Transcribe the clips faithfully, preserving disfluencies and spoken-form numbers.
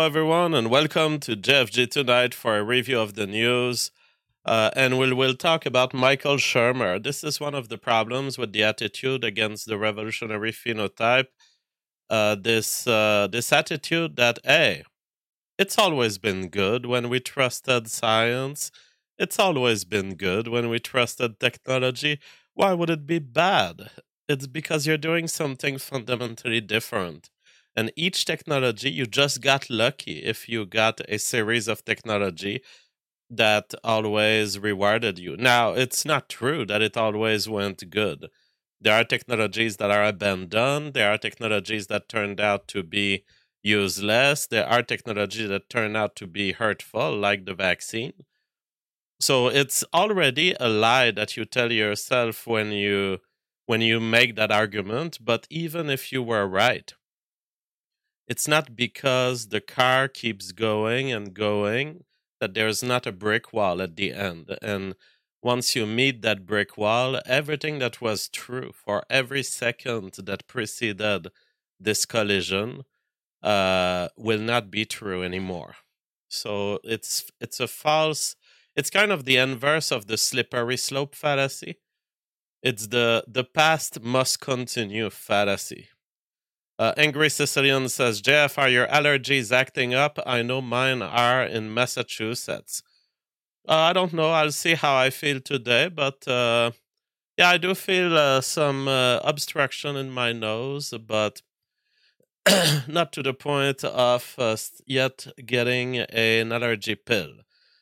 Hello, everyone, and welcome to J F G tonight for a review of the news. Uh, and we'll, we'll talk about Michael Shermer. This is one of the problems with the attitude against the revolutionary phenotype. Uh, this uh, this attitude that, hey, it's always been good when we trusted science. It's always been good when we trusted technology. Why would it be bad? It's because you're doing something fundamentally different. And each technology, you just got lucky if you got a series of technology that always rewarded you. Now, it's not true that it always went good. There are technologies that are abandoned. There are technologies that turned out to be useless. There are technologies that turn out to be hurtful, like the vaccine. So it's already a lie that you tell yourself when you when you make that argument. But even if you were right, it's not because the car keeps going and going that there's not a brick wall at the end. And once you meet that brick wall, everything that was true for every second that preceded this collision uh, will not be true anymore. So it's it's a false. It's kind of the inverse of the slippery slope fallacy. It's the the past must continue fallacy. Uh, Angry Sicilian says, J F, are your allergies acting up? I know mine are in Massachusetts. Uh, I don't know. I'll see how I feel today. But uh, yeah, I do feel uh, some uh, obstruction in my nose, but not to the point of uh, yet getting an allergy pill.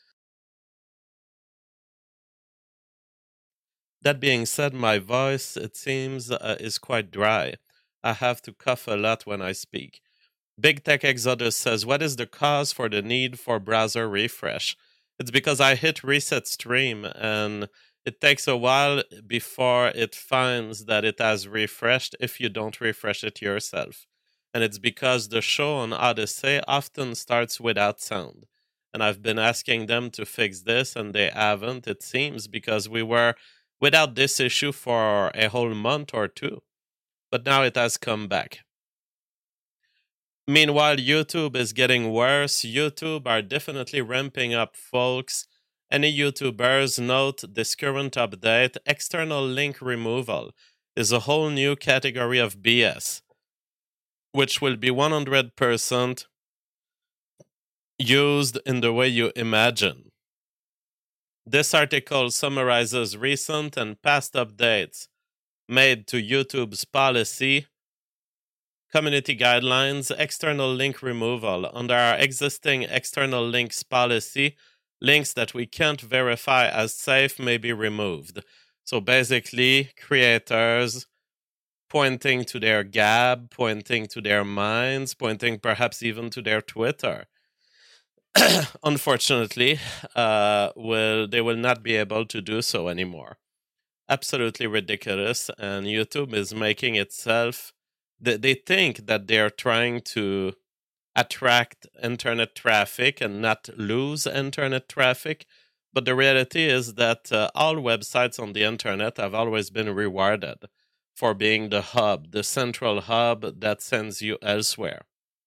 That being said, my voice, it seems, uh, is quite dry. I have to cough a lot when I speak. Big Tech Exodus says, what is the cause for the need for browser refresh? It's because I hit reset stream and it takes a while before it finds that it has refreshed if you don't refresh it yourself. And it's because the show on Odyssey often starts without sound. And I've been asking them to fix this and they haven't, it seems, because we were without this issue for a whole month or two. But now it has come back. Meanwhile, YouTube is getting worse. YouTube are definitely ramping up, folks. Any YouTubers note this current update, external link removal, is a whole new category of B S, which will be one hundred percent used in the way you imagine. This article summarizes recent and past updates made to YouTube's policy, community guidelines, external link removal. Under our existing external links policy, links that we can't verify as safe may be removed. So basically, creators pointing to their Gab, pointing to their Minds, pointing perhaps even to their Twitter. Unfortunately, uh, will they will not be able to do so anymore. Absolutely ridiculous, and YouTube is making itself. They, they think that they are trying to attract internet traffic and not lose internet traffic, but the reality is that uh, all websites on the internet have always been rewarded for being the hub, the central hub that sends you elsewhere.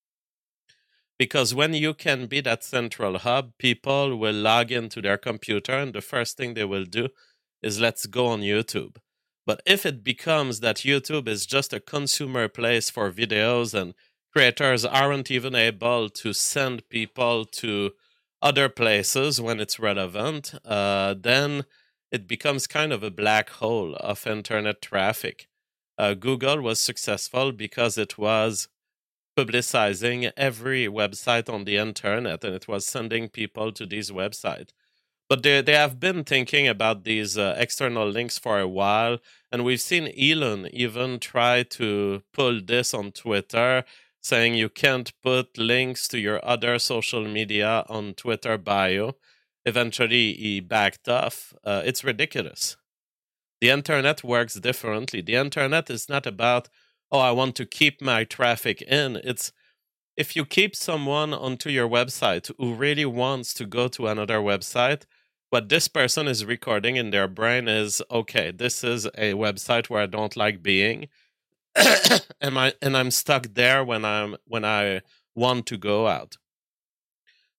Because when you can be that central hub, people will log into their computer and the first thing they will do is let's go on YouTube. But if it becomes that YouTube is just a consumer place for videos and creators aren't even able to send people to other places when it's relevant, uh, then it becomes kind of a black hole of internet traffic. Uh, Google was successful because it was publicizing every website on the internet and it was sending people to these websites. But they, they have been thinking about these uh, external links for a while, and we've seen Elon even try to pull this on Twitter, saying you can't put links to your other social media on Twitter bio. Eventually, he backed off. Uh, it's ridiculous. The internet works differently. The internet is not about, oh, I want to keep my traffic in. It's if you keep someone onto your website who really wants to go to another website, what this person is recording in their brain is, okay, this is a website where I don't like being, and I and I'm stuck there when I'm when I want to go out.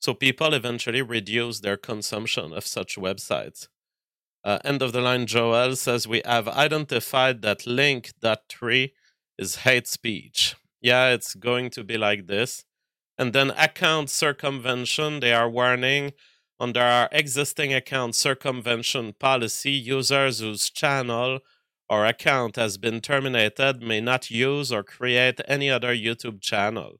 So people eventually reduce their consumption of such websites. Uh, end of the line, Joel says, we have identified that link dot three is hate speech. Yeah, it's going to be like this. And then account circumvention, they are warning under our existing account circumvention policy, users whose channel or account has been terminated may not use or create any other YouTube channel.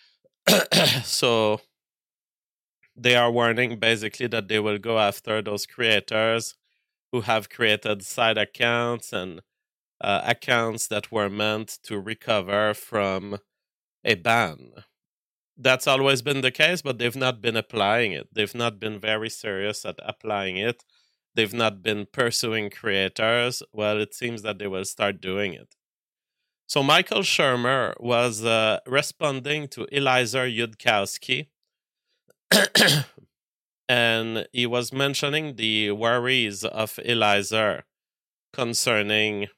So they are warning basically that they will go after those creators who have created side accounts and uh, accounts that were meant to recover from a ban. That's always been the case, but they've not been applying it. They've not been very serious at applying it. They've not been pursuing creators. Well, it seems that they will start doing it. So Michael Shermer was uh, responding to Eliezer Yudkowsky, and he was mentioning the worries of Eliezer concerning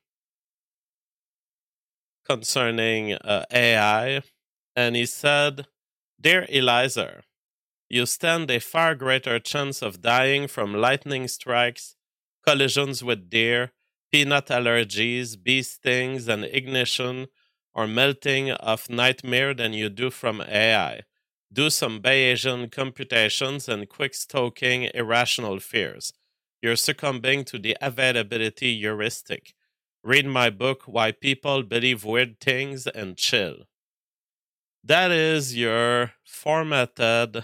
concerning uh, A I, and he said, "Dear Eliezer, you stand a far greater chance of dying from lightning strikes, collisions with deer, peanut allergies, bee stings, and ignition, or melting of nightmare than you do from A I. Do some Bayesian computations and quick stoking irrational fears. You're succumbing to the availability heuristic. Read my book, Why People Believe Weird Things, and chill." That is your formatted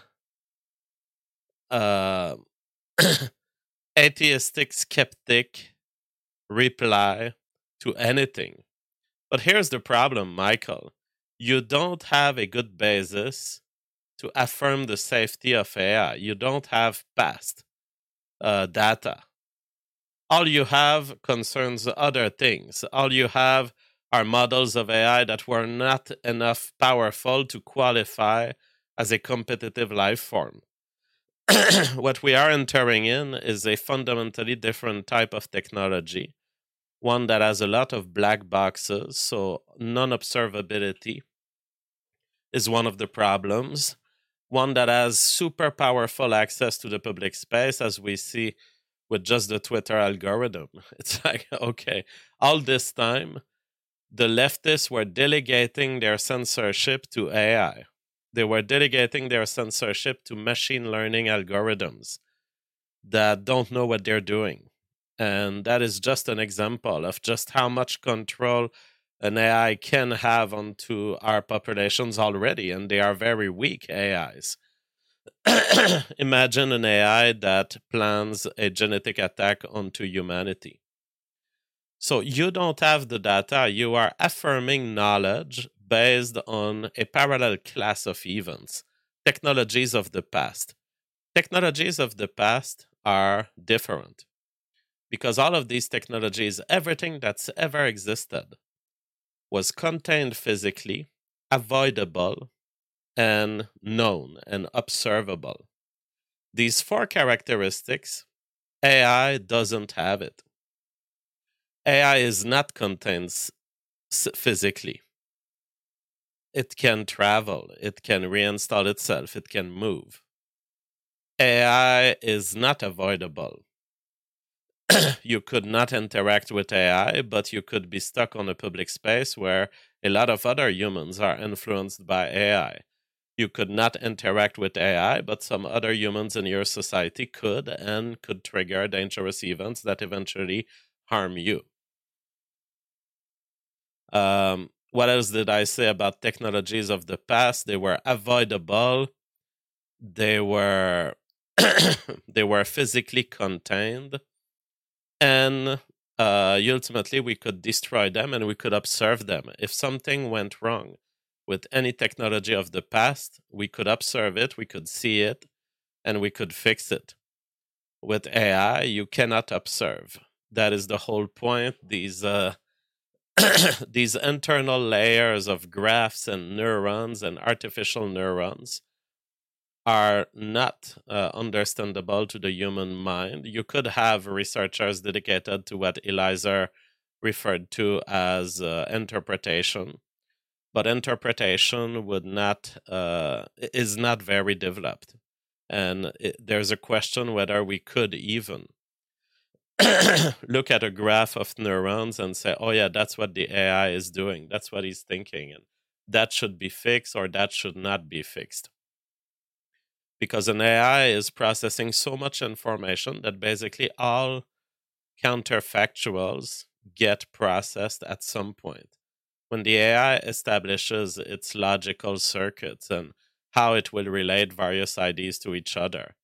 uh, atheistic skeptic reply to anything. But here's the problem, Michael. You don't have a good basis to affirm the safety of A I. You don't have past uh, data. All you have concerns other things. All you have are models of A I that were not enough powerful to qualify as a competitive life form. What we are entering in is a fundamentally different type of technology, one that has a lot of black boxes, so non-observability is one of the problems, one that has super powerful access to the public space, as we see with just the Twitter algorithm. It's like, okay, all this time, the leftists were delegating their censorship to A I. They were delegating their censorship to machine learning algorithms that don't know what they're doing. And that is just an example of just how much control an A I can have onto our populations already, and they are very weak A Is. Imagine an A I that plans a genetic attack onto humanity. So you don't have the data, you are affirming knowledge based on a parallel class of events, technologies of the past. Technologies of the past are different because all of these technologies, everything that's ever existed, was contained physically, avoidable, and known and observable. These four characteristics, A I doesn't have it. A I is not contained physically. It can travel, it can reinstall itself, it can move. A I is not avoidable. You could not interact with A I, but you could be stuck on a public space where a lot of other humans are influenced by A I. You could not interact with A I, but some other humans in your society could and could trigger dangerous events that eventually harm you. Um, what else did I say about technologies of the past? They were avoidable. They were they were physically contained, and uh, ultimately we could destroy them and we could observe them. If something went wrong with any technology of the past, we could observe it, we could see it, and we could fix it. With A I, you cannot observe. That is the whole point. These uh, these internal layers of graphs and neurons and artificial neurons are not uh, understandable to the human mind. You could have researchers dedicated to what Eliezer referred to as uh, interpretation, but interpretation would not uh, is not very developed. And it, there's a question whether we could even look at a graph of neurons and say, oh, yeah, that's what the A I is doing. That's what he's thinking. And that should be fixed or that should not be fixed. Because an A I is processing so much information that basically all counterfactuals get processed at some point. When the A I establishes its logical circuits and how it will relate various I Ds to each other,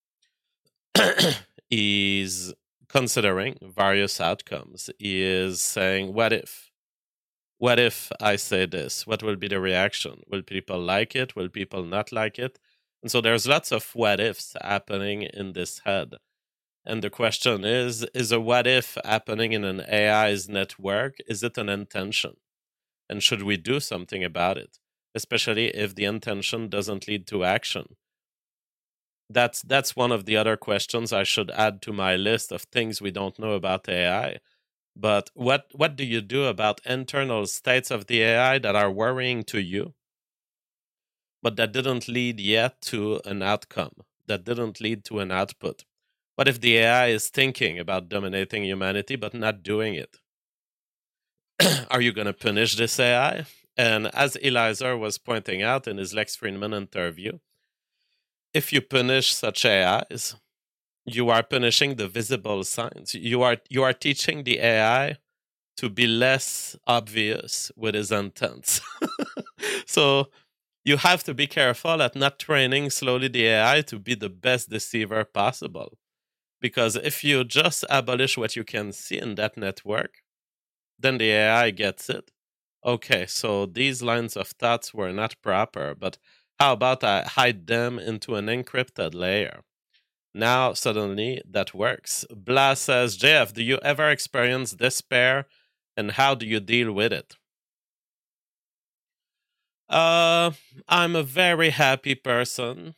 is considering various outcomes. He is saying, what if? What if I say this? What will be the reaction? Will people like it? Will people not like it? And so there's lots of what ifs happening in this head. And the question is, is a what if happening in an A I's network? Is it an intention? And should we do something about it? Especially if the intention doesn't lead to action. That's that's one of the other questions I should add to my list of things we don't know about A I. But what what do you do about internal states of the A I that are worrying to you, but that didn't lead yet to an outcome, that didn't lead to an output? What if the A I is thinking about dominating humanity but not doing it? Are you going to punish this A I? And as Eliezer was pointing out in his Lex Friedman interview, if you punish such A Is, you are punishing the visible signs. You are you are teaching the A I to be less obvious with his intents. So you have to be careful at not training slowly the A I to be the best deceiver possible. Because if you just abolish what you can see in that network, then the A I gets it. Okay, so these lines of thoughts were not proper, but how about I hide them into an encrypted layer? Now, suddenly, that works. Blah says, J F, do you ever experience despair, and how do you deal with it? Uh, I'm a very happy person.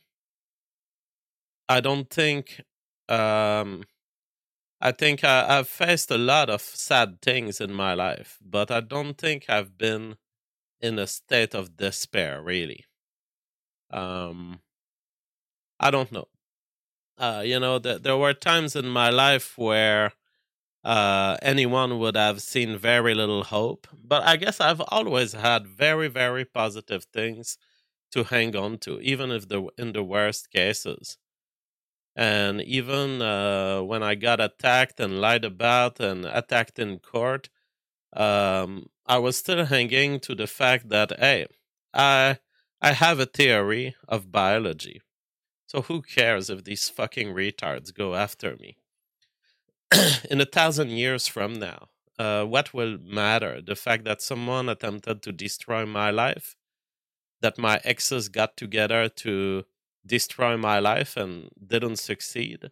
I don't think... Um, I think I, I've faced a lot of sad things in my life, but I don't think I've been in a state of despair, really. Um, I don't know. Uh, you know, th- there were times in my life where uh, anyone would have seen very little hope, but I guess I've always had very, very positive things to hang on to, even if the in the worst cases. And even uh, when I got attacked and lied about and attacked in court, um, I was still hanging to the fact that, hey, I I have a theory of biology. So who cares if these fucking retards go after me? In a thousand years from now, uh, what will matter? The fact that someone attempted to destroy my life? That my exes got together to destroy my life and didn't succeed?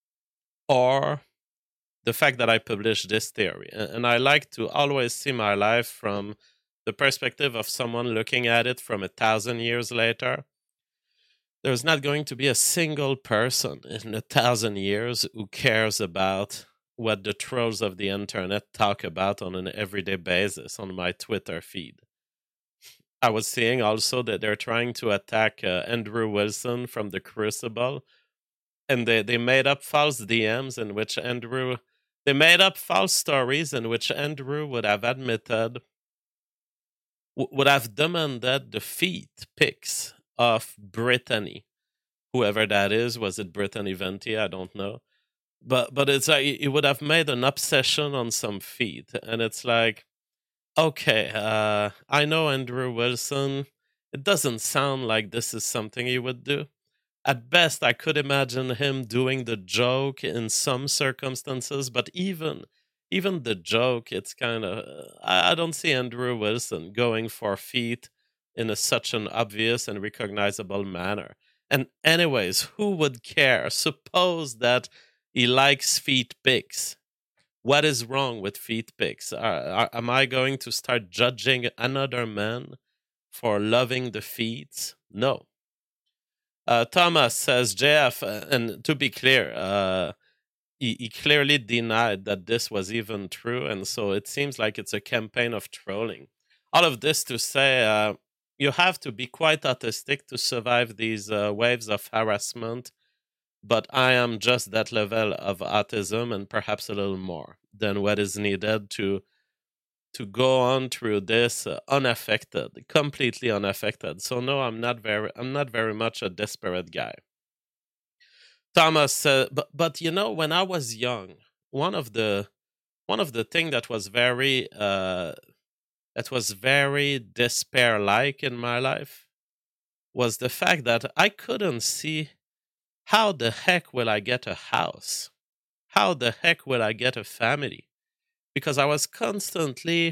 Or the fact that I published this theory? And I like to always see my life from the perspective of someone looking at it from a thousand years later. There's not going to be a single person in a thousand years who cares about what the trolls of the internet talk about on an everyday basis on my Twitter feed. I was seeing also that they're trying to attack uh, Andrew Wilson from the Crucible, and they, they made up false D Ms in which Andrew... They made up false stories in which Andrew would have admitted, w- would have demanded the feet pics of Brittany, whoever that is. Was it Brittany Venti? I don't know. But but it's like it would have made an obsession on some feet, and it's like, okay, uh, I know Andrew Wilson. It doesn't sound like this is something he would do. At best, I could imagine him doing the joke in some circumstances, but even even the joke, it's kind of... I, I don't see Andrew Wilson going for feet in a, such an obvious and recognizable manner. And anyways, who would care? Suppose that he likes feet pics. What is wrong with feet pics? Uh, are, am I going to start judging another man for loving the feet? No. Uh, Thomas says, J F, uh, and to be clear, uh, he, he clearly denied that this was even true, and so it seems like it's a campaign of trolling. All of this to say, uh, you have to be quite autistic to survive these uh, waves of harassment. But I am just that level of autism and perhaps a little more than what is needed to to go on through this uh, unaffected, completely unaffected. So no, I'm not very I'm not very much a desperate guy. Thomas said, but but you know, when I was young, one of the one of the thing that was very uh that was very despair like in my life was the fact that I couldn't see how the heck will I get a house? How the heck will I get a family? Because I was constantly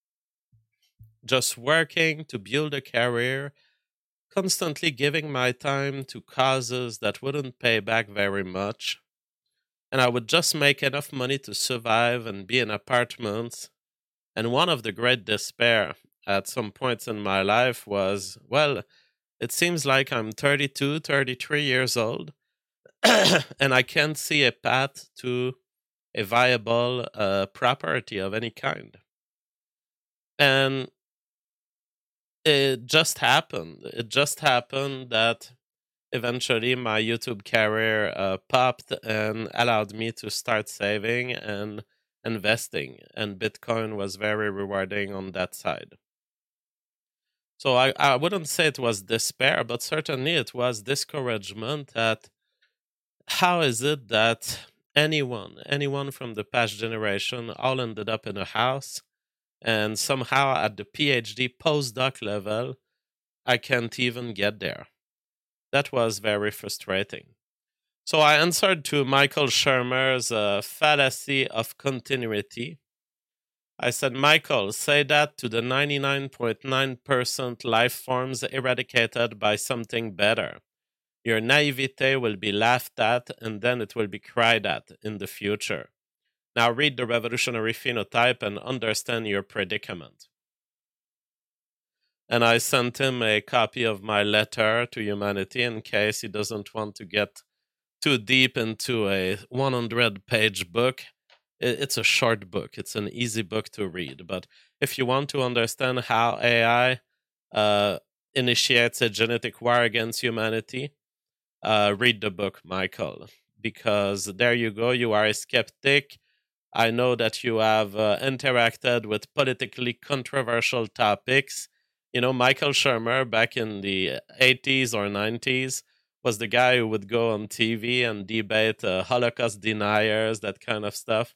just working to build a career, constantly giving my time to causes that wouldn't pay back very much. And I would just make enough money to survive and be in apartments. And one of the great despair at some points in my life was, well, it seems like I'm thirty-two, thirty-three years old, and I can't see a path to a viable uh, property of any kind. And it just happened. It just happened that eventually my YouTube career uh, popped and allowed me to start saving and investing. And Bitcoin was very rewarding on that side. So I, I wouldn't say it was despair, but certainly it was discouragement at how is it that anyone, anyone from the past generation all ended up in a house, and somehow at the PhD postdoc level, I can't even get there. That was very frustrating. So I answered to Michael Shermer's uh, fallacy of continuity. I said, Michael, say that to the ninety-nine point nine percent life forms eradicated by something better. Your naivete will be laughed at, and then it will be cried at in the future. Now read the revolutionary phenotype and understand your predicament. And I sent him a copy of my letter to humanity in case he doesn't want to get too deep into a one hundred page book. It's a short book. It's an easy book to read. But if you want to understand how A I uh, initiates a genetic war against humanity, uh, read the book, Michael. Because there you go. You are a skeptic. I know that you have uh, interacted with politically controversial topics. You know, Michael Shermer back in the eighties or nineties was the guy who would go on T V and debate uh, Holocaust deniers, that kind of stuff.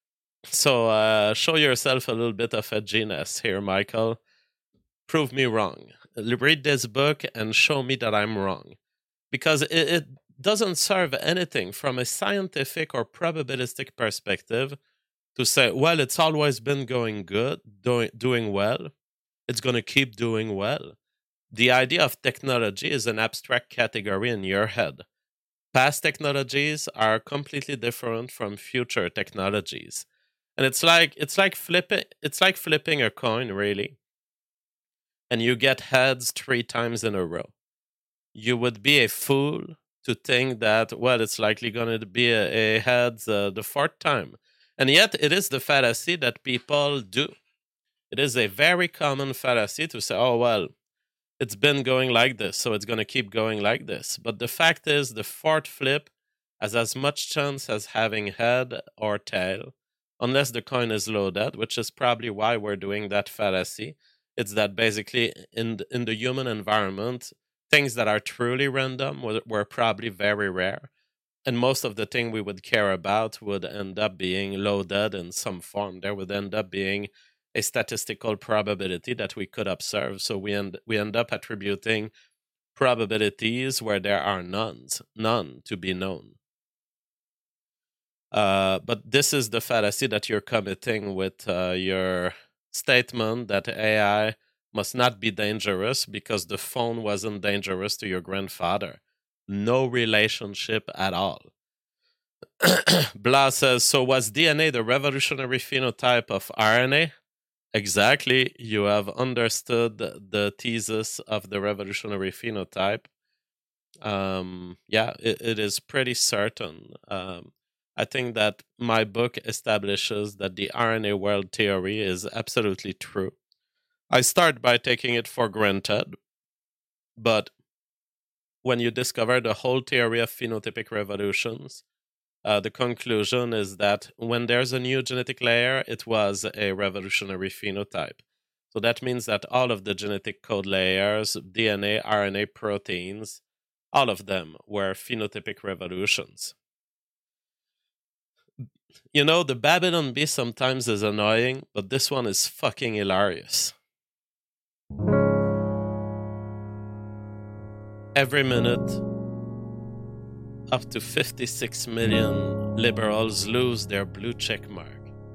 So uh, show yourself a little bit of edginess here, Michael. Prove me wrong. Read this book and show me that I'm wrong. Because it, it doesn't serve anything from a scientific or probabilistic perspective to say, well, it's always been going good, doing, doing well. It's going to keep doing well. The idea of technology is an abstract category in your head. Past technologies are completely different from future technologies. And it's like it's like flipping it's like flipping a coin, really. And you get heads three times in a row. You would be a fool to think that, well, it's likely going to be a, a heads uh, the fourth time. And yet it is the fallacy that people do. It is a very common fallacy to say, oh, well, it's been going like this, so it's going to keep going like this. But the fact is, the fourth flip has as much chance as having head or tail, unless the coin is loaded, which is probably why we're doing that fallacy. It's that basically in the, in the human environment, things that are truly random were, were probably very rare. And most of the thing we would care about would end up being loaded in some form. There would end up being a statistical probability that we could observe. So we end we end up attributing probabilities where there are none, none to be known. Uh, but this is the fallacy that you're committing with uh, your statement that A I must not be dangerous because the phone wasn't dangerous to your grandfather. No relationship at all. Blah says, so was D N A the revolutionary phenotype of R N A? Exactly. You have understood the thesis of the revolutionary phenotype. Um, yeah, it, it is pretty certain. Um, I think that my book establishes that the R N A world theory is absolutely true. I start by taking it for granted, but when you discover the whole theory of phenotypic revolutions, uh, the conclusion is that when there's a new genetic layer, it was a revolutionary phenotype. So that means that all of the genetic code layers, D N A, R N A, proteins, all of them were phenotypic revolutions. You know, the Babylon Bee sometimes is annoying, but this one is fucking hilarious. Every minute, up to fifty-six million liberals lose their blue check mark.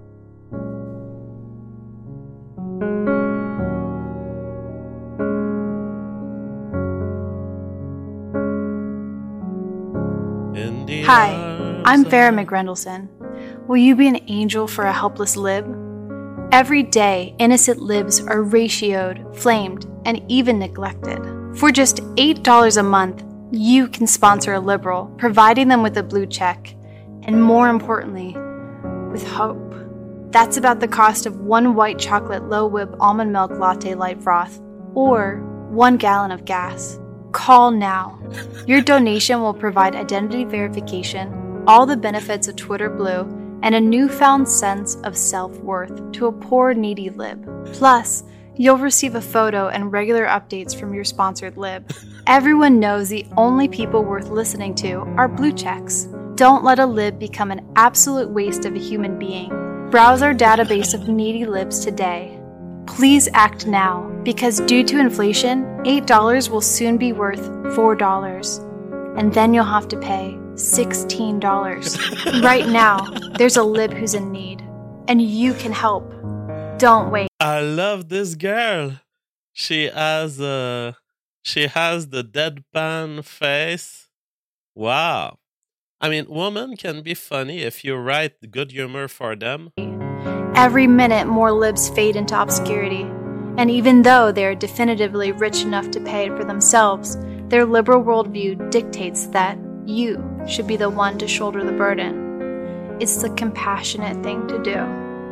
Hi, I'm Farah McRendelson. Will you be an angel for a helpless lib? Every day, innocent libs are ratioed, flamed, and even neglected. For just eight dollars a month, you can sponsor a liberal, providing them with a blue check, and more importantly, with hope. That's about the cost of one white chocolate low-whip almond milk latte light froth, or one gallon of gas. Call now. Your donation will provide identity verification, all the benefits of Twitter Blue, and a newfound sense of self-worth to a poor, needy lib. Plus, you'll receive a photo and regular updates from your sponsored lib. Everyone knows the only people worth listening to are blue checks. Don't let a lib become an absolute waste of a human being. Browse our database of needy libs today. Please act now, because due to inflation, eight dollars will soon be worth four dollars. And then you'll have to pay sixteen dollars. Right now, there's a lib who's in need, and you can help. Don't wait. I love this girl. She has a, she has the deadpan face. Wow. I mean, women can be funny if you write good humor for them. Every minute, more libs fade into obscurity. And even though they are definitively rich enough to pay it for themselves, their liberal worldview dictates that you should be the one to shoulder the burden. It's the compassionate thing to do.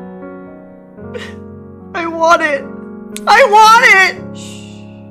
I want it! I want it! Shh.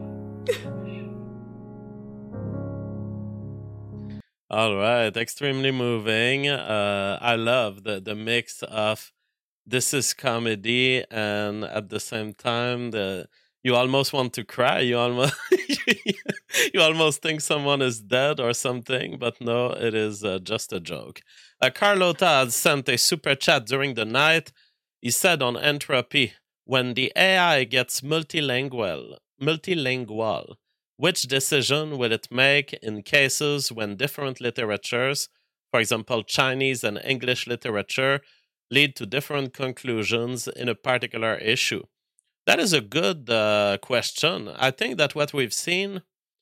All right, extremely moving. Uh, I love the, the mix of this is comedy and at the same time the you almost want to cry. You almost you almost think someone is dead or something, but no, it is uh, just a joke. Uh, Carlota has sent a super chat during the night. He said on Entropy, when the A I gets multilingual, multilingual, which decision will it make in cases when different literatures, for example, Chinese and English literature, lead to different conclusions in a particular issue? That is a good uh, question. I think that what we've seen,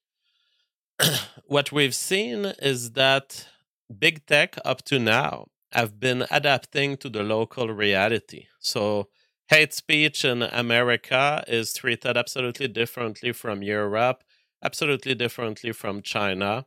what we've seen is that big tech up to now have been adapting to the local reality. So hate speech in America is treated absolutely differently from Europe, absolutely differently from China.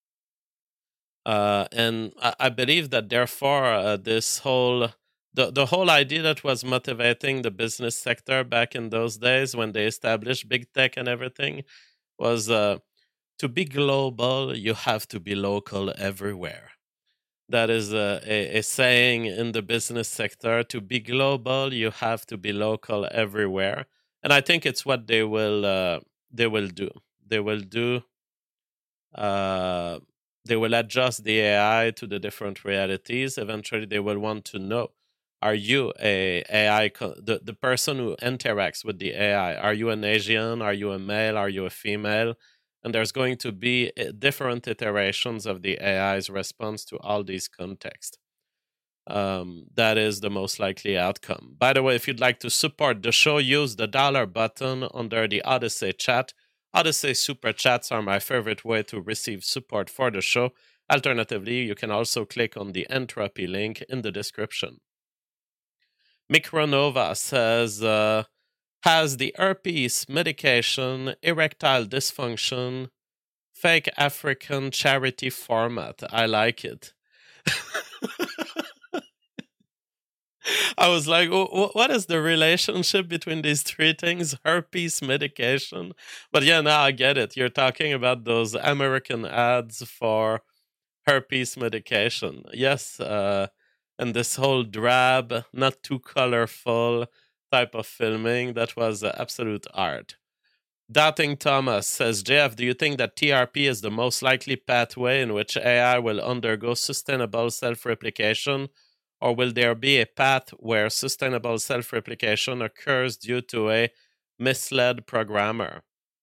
Uh, and I, I believe that therefore uh, this whole the, the whole idea that was motivating the business sector back in those days when they established big tech and everything was uh, to be global, you have to be local everywhere. That is a, a, a saying in the business sector. To be global, you have to be local everywhere. And I think it's what they will uh, they will do. They will do uh, they will adjust the A I to the different realities. Eventually, they will want to know, are you a AI, co- the, the person who interacts with the A I, are you an Asian? Are you a male? Are you a female? And there's going to be uh, different iterations of the A I's response to all these contexts. Um, that is the most likely outcome. By the way, if you'd like to support the show, use the dollar button under the Odyssey chat. Odyssey super chats are my favorite way to receive support for the show. Alternatively, you can also click on the Entropy link in the description. Micronova says, uh, has the herpes medication, erectile dysfunction, fake African charity format. I like it. I was like, what is the relationship between these three things? Herpes medication. But yeah, now I get it. You're talking about those American ads for herpes medication. Yes, uh, and this whole drab, not too colorful type of filming, that was uh, absolute art. Doubting Thomas says, J F, do you think that T R P is the most likely pathway in which A I will undergo sustainable self-replication, or will there be a path where sustainable self-replication occurs due to a misled programmer?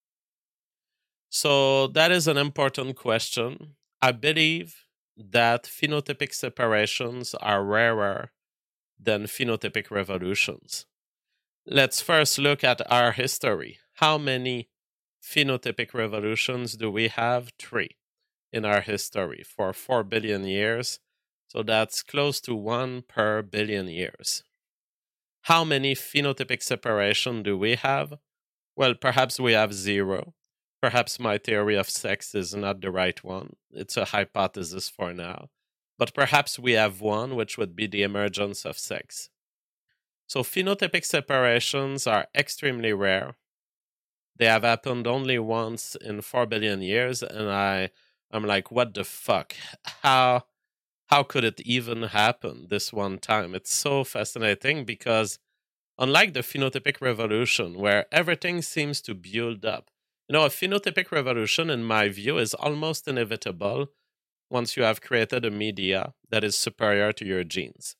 So that is an important question. I believe that phenotypic separations are rarer than phenotypic revolutions. Let's first look at our history. How many phenotypic revolutions do we have? Three in our history for four billion years. So that's close to one per billion years. How many phenotypic separation do we have? Well, perhaps we have zero. Perhaps my theory of sex is not the right one. It's a hypothesis for now. But perhaps we have one, which would be the emergence of sex. So phenotypic separations are extremely rare. They have happened only once in four billion years, and I, I'm like, what the fuck? How, how could it even happen this one time? It's so fascinating because unlike the phenotypic revolution, where everything seems to build up, you know, a phenotypic revolution, in my view, is almost inevitable once you have created a media that is superior to your genes.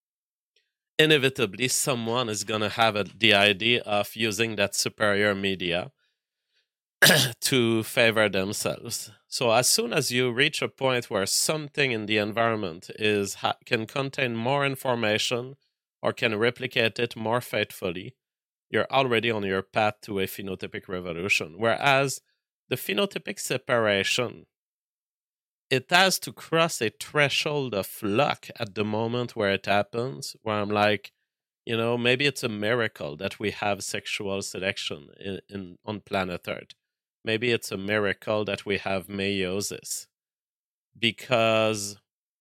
Inevitably, someone is going to have a, the idea of using that superior media to favor themselves. So as soon as you reach a point where something in the environment is ha- can contain more information or can replicate it more faithfully, you're already on your path to a phenotypic revolution. Whereas the phenotypic separation, it has to cross a threshold of luck at the moment where it happens, where I'm like, you know, maybe it's a miracle that we have sexual selection in, in on planet Earth. Maybe it's a miracle that we have meiosis. Because,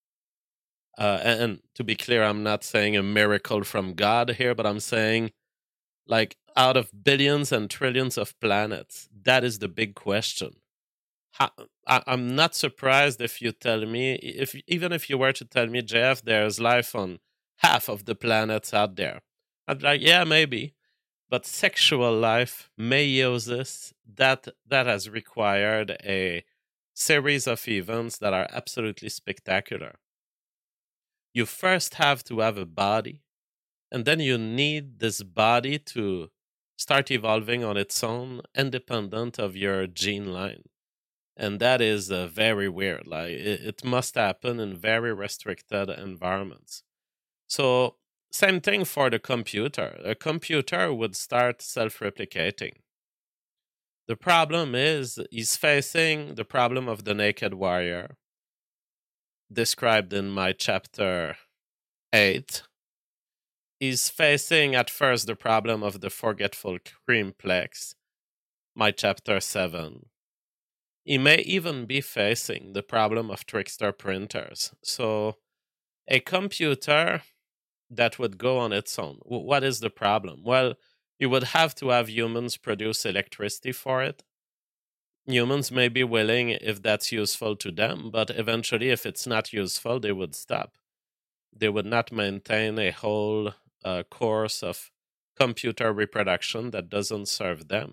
uh, and, and to be clear, I'm not saying a miracle from God here, but I'm saying, like, out of billions and trillions of planets, that is the big question. How, I, I'm not surprised if you tell me, if even if you were to tell me, J F, there's life on half of the planets out there. I'd be like, yeah, maybe. But sexual life, meiosis, that that has required a series of events that are absolutely spectacular. You first have to have a body, and then you need this body to start evolving on its own, independent of your gene line. And that is uh, very weird. Like it, it must happen in very restricted environments. So same thing for the computer. A computer would start self-replicating. The problem is he's facing the problem of the naked warrior, described in my chapter eight. He's facing at first the problem of the forgetful creamplex, my chapter seven. He may even be facing the problem of trickster printers. So a computer that would go on its own, what is the problem? Well, you would have to have humans produce electricity for it. Humans may be willing if that's useful to them, but eventually if it's not useful, they would stop. They would not maintain a whole uh, course of computer reproduction that doesn't serve them.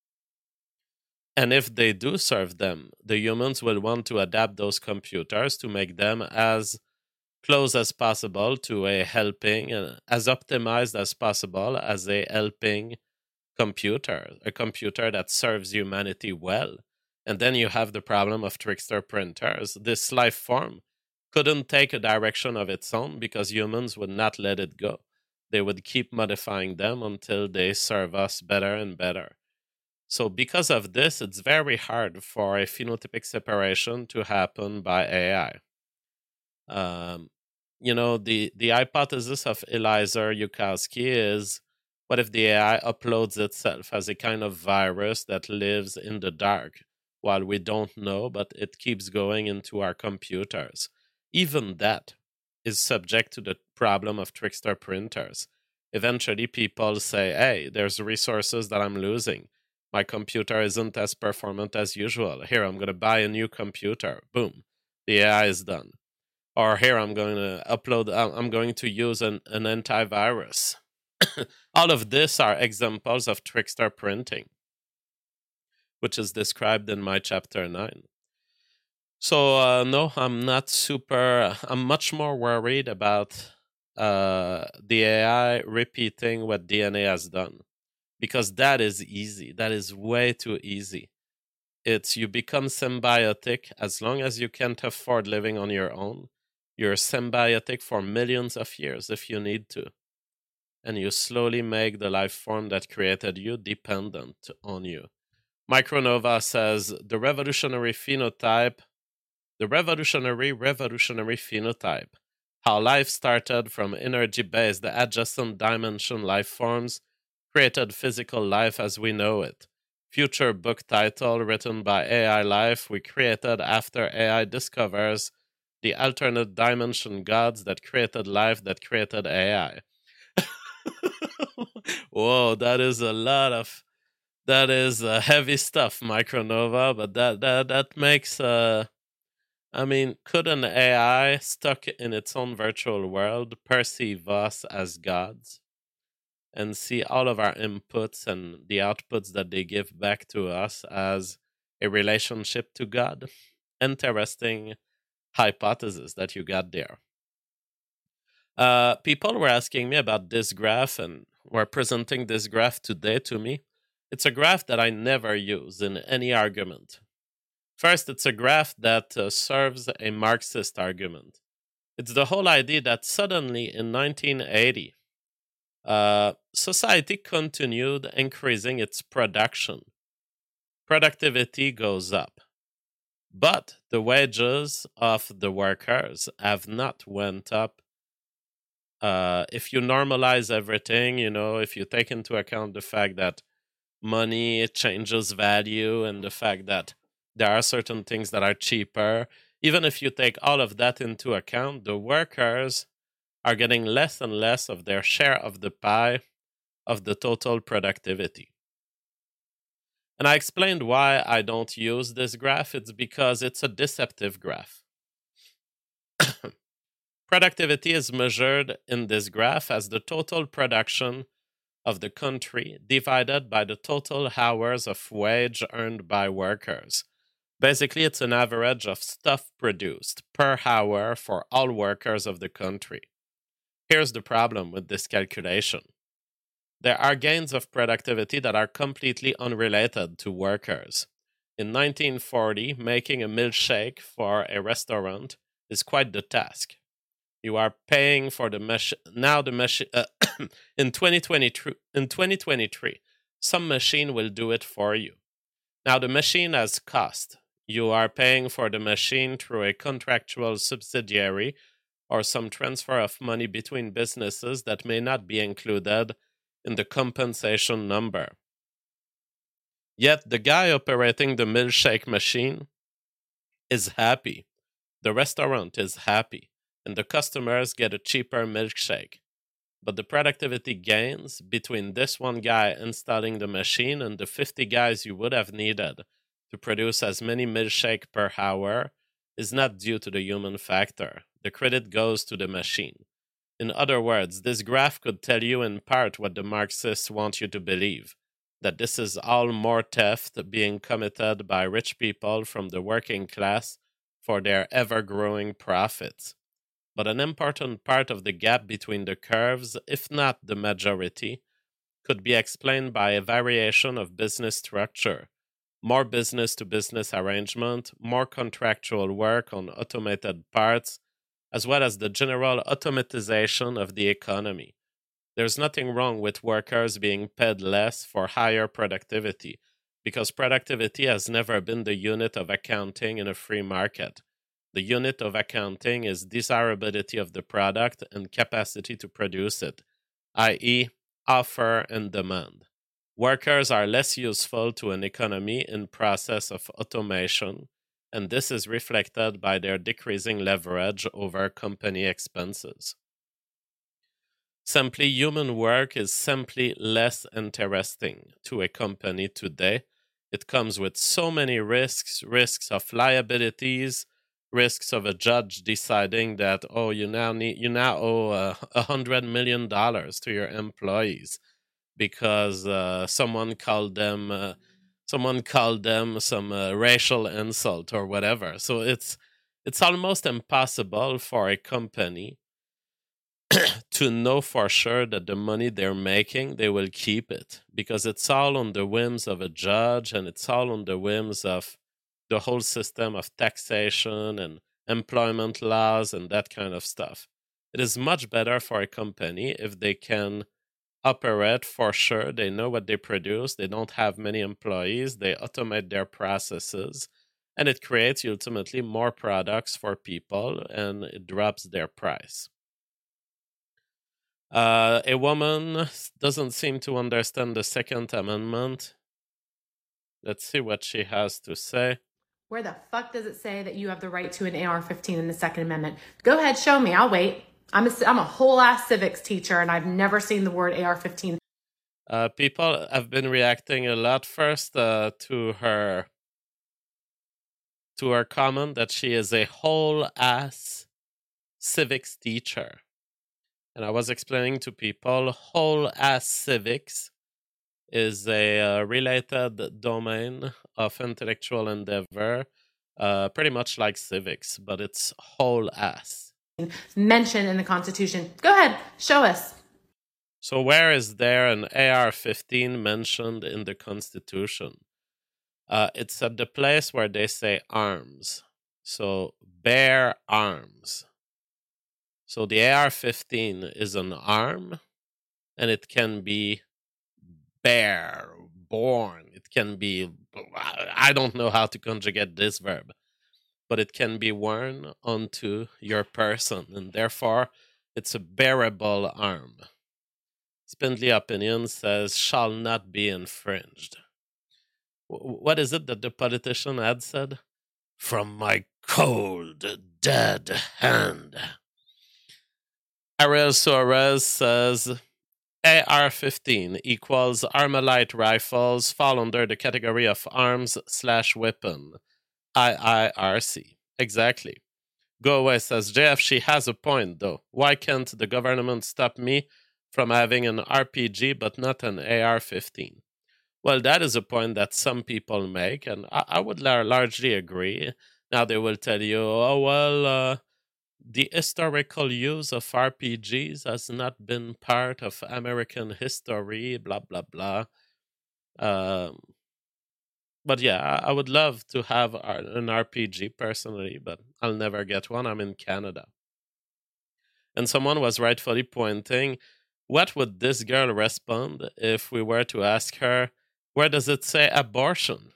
And if they do serve them, the humans will want to adapt those computers to make them as close as possible to a helping, uh, as optimized as possible as a helping computer, a computer that serves humanity well. And then you have the problem of trickster printers. This life form couldn't take a direction of its own because humans would not let it go. They would keep modifying them until they serve us better and better. So because of this, it's very hard for a phenotypic separation to happen by A I. Um, you know, the, the hypothesis of Eliezer Yudkowsky is, what if the A I uploads itself as a kind of virus that lives in the dark while we don't know, but it keeps going into our computers? Even that is subject to the problem of trickster printers. Eventually, people say, hey, there's resources that I'm losing. My computer isn't as performant as usual. Here, I'm going to buy a new computer. Boom. The A I is done. Or here, I'm going to upload, I'm going to use an, an antivirus. All of this are examples of trickster printing, which is described in my chapter nine. So, uh, no, I'm not super, I'm much more worried about uh, the A I repeating what D N A has done, because that is easy. That is way too easy. It's you become symbiotic as long as you can't afford living on your own. You're symbiotic for millions of years if you need to. And you slowly make the life form that created you dependent on you. Micronova says, the revolutionary phenotype, the revolutionary, revolutionary phenotype, how life started from energy-based adjacent dimension life forms, created physical life as we know it. Future book title written by A I Life, we created after A I discovers the alternate dimension gods that created life that created A I. Whoa, that is a lot of, that is uh, heavy stuff, Micronova, but that, that, that makes, uh, I mean, could an A I stuck in its own virtual world perceive us as gods and see all of our inputs and the outputs that they give back to us as a relationship to God? Interesting hypothesis that you got there. Uh, people were asking me about this graph and were presenting this graph today to me. It's a graph that I never use in any argument. First, it's a graph that uh, serves a Marxist argument. It's the whole idea that suddenly in nineteen eighty, uh, society continued increasing its production. Productivity goes up. But the wages of the workers have not went up. Uh, if you normalize everything, you know, if you take into account the fact that money changes value and the fact that there are certain things that are cheaper, even if you take all of that into account, the workers are getting less and less of their share of the pie of the total productivity. And I explained why I don't use this graph. It's because it's a deceptive graph. Productivity is measured in this graph as the total production of the country divided by the total hours of wage earned by workers. Basically, it's an average of stuff produced per hour for all workers of the country. Here's the problem with this calculation. There are gains of productivity that are completely unrelated to workers. In nineteen forty, making a milkshake for a restaurant is quite the task. You are paying for the machine. Now the machine, uh, in twenty twenty-three, in twenty twenty-three, some machine will do it for you. Now the machine has cost. You are paying for the machine through a contractual subsidiary or some transfer of money between businesses that may not be included in the compensation number. Yet the guy operating the milkshake machine is happy. The restaurant is happy. And the customers get a cheaper milkshake. But the productivity gains between this one guy installing the machine and the fifty guys you would have needed to produce as many milkshake per hour is not due to the human factor. The credit goes to the machine. In other words, this graph could tell you in part what the Marxists want you to believe, that this is all more theft being committed by rich people from the working class for their ever-growing profits. But an important part of the gap between the curves, if not the majority, could be explained by a variation of business structure, more business-to-business arrangement, more contractual work on automated parts, as well as the general automatization of the economy. There's nothing wrong with workers being paid less for higher productivity, because productivity has never been the unit of accounting in a free market. The unit of accounting is desirability of the product and capacity to produce it, that is, offer and demand. Workers are less useful to an economy in process of automation and this is reflected by their decreasing leverage over company expenses. Simply, human work is simply less interesting to a company today. It comes with so many risks, risks of liabilities, risks of a judge deciding that, oh, you now need, you now owe a uh, hundred million dollars to your employees because uh, someone called them, uh, someone called them some uh, racial insult or whatever. So it's it's almost impossible for a company to know for sure that the money they're making, they will keep it, because it's all on the whims of a judge, and it's all on the whims of the whole system of taxation and employment laws and that kind of stuff. It is much better for a company if they can operate for sure. They know what they produce. They don't have many employees. They automate their processes, and it creates ultimately more products for people, and it drops their price. Uh, a woman doesn't seem to understand the Second Amendment. Let's see what she has to say. Where the fuck does it say that you have the right to an A R fifteen in the Second Amendment? Go ahead, show me. I'll wait. I'm a, I'm a whole ass civics teacher, and I've never seen the word A R fifteen. Uh, people have been reacting a lot first uh, to her to her comment that she is a whole ass civics teacher. And I was explaining to people, whole ass civics is a uh, related domain of intellectual endeavor, uh, pretty much like civics, but it's whole ass. Mentioned in the Constitution. Go ahead, show us. So where is there an A R fifteen mentioned in the Constitution? Uh, it's at the place where they say arms. So bear arms. So the A R fifteen is an arm, and it can be bear, born. It can be, I don't know how to conjugate this verb, but it can be worn onto your person, and therefore it's a bearable arm. Spindly Opinion says, shall not be infringed. What is it that the politician had said? From my cold, dead hand. Ariel Suarez says, A R fifteen equals Armalite rifles fall under the category of arms slash weapon. I I R C. Exactly. Go Away says, J F, she has a point though. Why can't the government stop me from having an R P G but not an A R fifteen? Well, that is a point that some people make, and I, I would la- largely agree. Now they will tell you, oh, well, uh, the historical use of R P Gs has not been part of American history, blah, blah, blah. Um, but yeah, I, I would love to have an R P G personally, but I'll never get one. I'm in Canada. And someone was rightfully pointing, what would this girl respond if we were to ask her, where does it say abortion?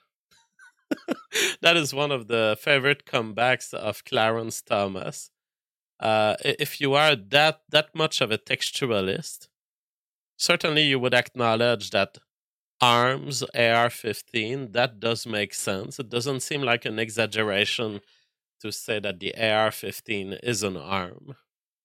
That is one of the favorite comebacks of Clarence Thomas. Uh, if you are that that much of a textualist, certainly you would acknowledge that arms, A R fifteen, that does make sense. It doesn't seem like an exaggeration to say that the A R fifteen is an arm.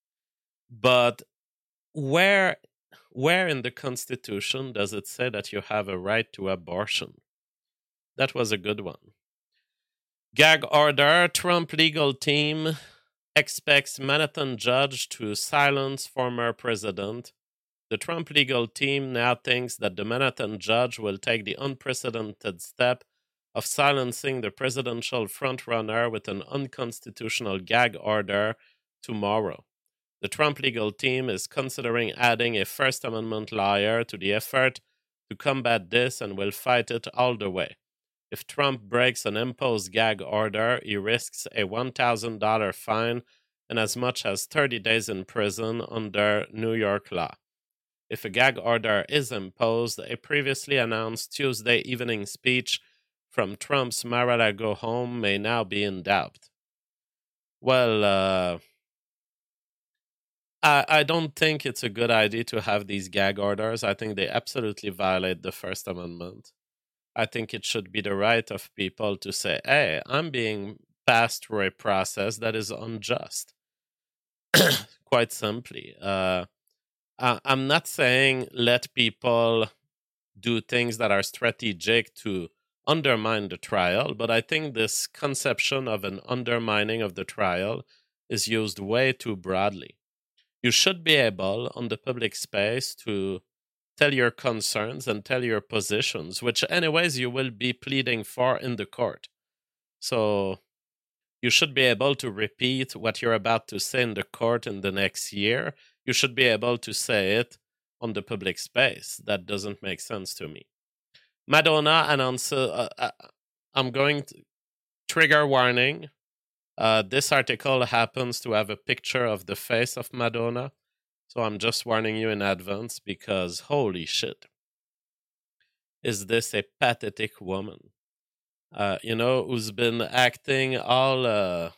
But where where in the Constitution does it say that you have a right to abortion? That was a good one. Gag order, Trump legal team expects Manhattan judge to silence former president. The Trump legal team now thinks that the Manhattan judge will take the unprecedented step of silencing the presidential frontrunner with an unconstitutional gag order tomorrow. The Trump legal team is considering adding a First Amendment lawyer to the effort to combat this and will fight it all the way. If Trump breaks an imposed gag order, he risks a one thousand dollars fine and as much as thirty days in prison under New York law. If a gag order is imposed, a previously announced Tuesday evening speech from Trump's Mar-a-Lago home may now be in doubt. Well, uh, I, I don't think it's a good idea to have these gag orders. I think they absolutely violate the First Amendment. I think it should be the right of people to say, hey, I'm being passed through a process that is unjust. Quite simply. Uh, I- I'm not saying let people do things that are strategic to undermine the trial, but I think this conception of an undermining of the trial is used way too broadly. You should be able, on the public space, to tell your concerns and tell your positions, which anyways you will be pleading for in the court. So you should be able to repeat what you're about to say in the court in the next year. You should be able to say it on the public space. That doesn't make sense to me. Madonna announced, uh, uh, I'm going to, trigger warning. Uh, this article happens to have a picture of the face of Madonna. So I'm just warning you in advance because holy shit. Is this a pathetic woman? Uh, you know, who's been acting all uh,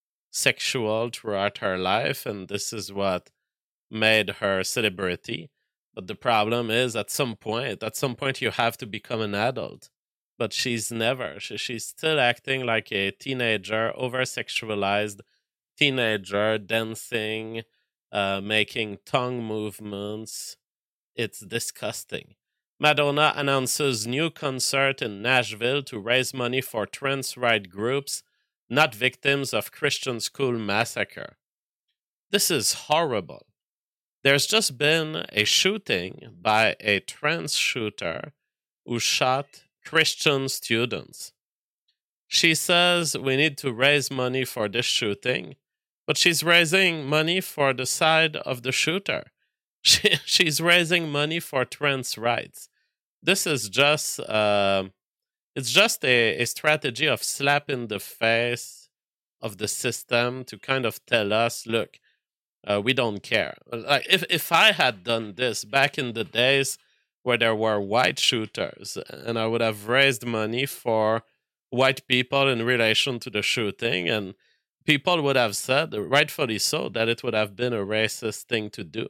sexual throughout her life, and this is what made her celebrity. But the problem is, at some point, at some point, you have to become an adult. But she's never. She, she's still acting like a teenager, over-sexualized teenager, dancing, uh, making tongue movements. It's disgusting. Madonna announces new concert in Nashville to raise money for trans rights groups, not victims of Christian school massacre. This is horrible. There's just been a shooting by a trans shooter who shot Christian students. She says we need to raise money for this shooting, but she's raising money for the side of the shooter. She, she's raising money for trans rights. This is just, uh, it's just a, a strategy of slap in the face of the system to kind of tell us, look, uh, we don't care. Like if, if I had done this back in the days where there were white shooters and I would have raised money for white people in relation to the shooting, and people would have said, rightfully so, that it would have been a racist thing to do.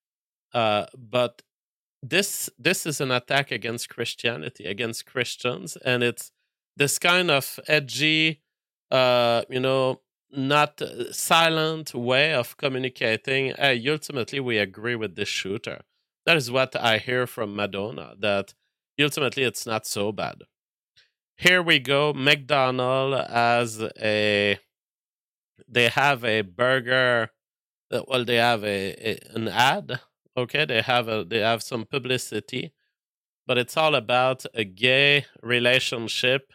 Uh, but this this is an attack against Christianity, against Christians, and it's this kind of edgy, uh, you know, not silent way of communicating. Hey, ultimately, we agree with this shooter. That is what I hear from Madonna, that ultimately it's not so bad. Here we go. McDonald's has a, they have a burger, well, they have a, a an ad. Okay, they have a they have some publicity, but it's all about a gay relationship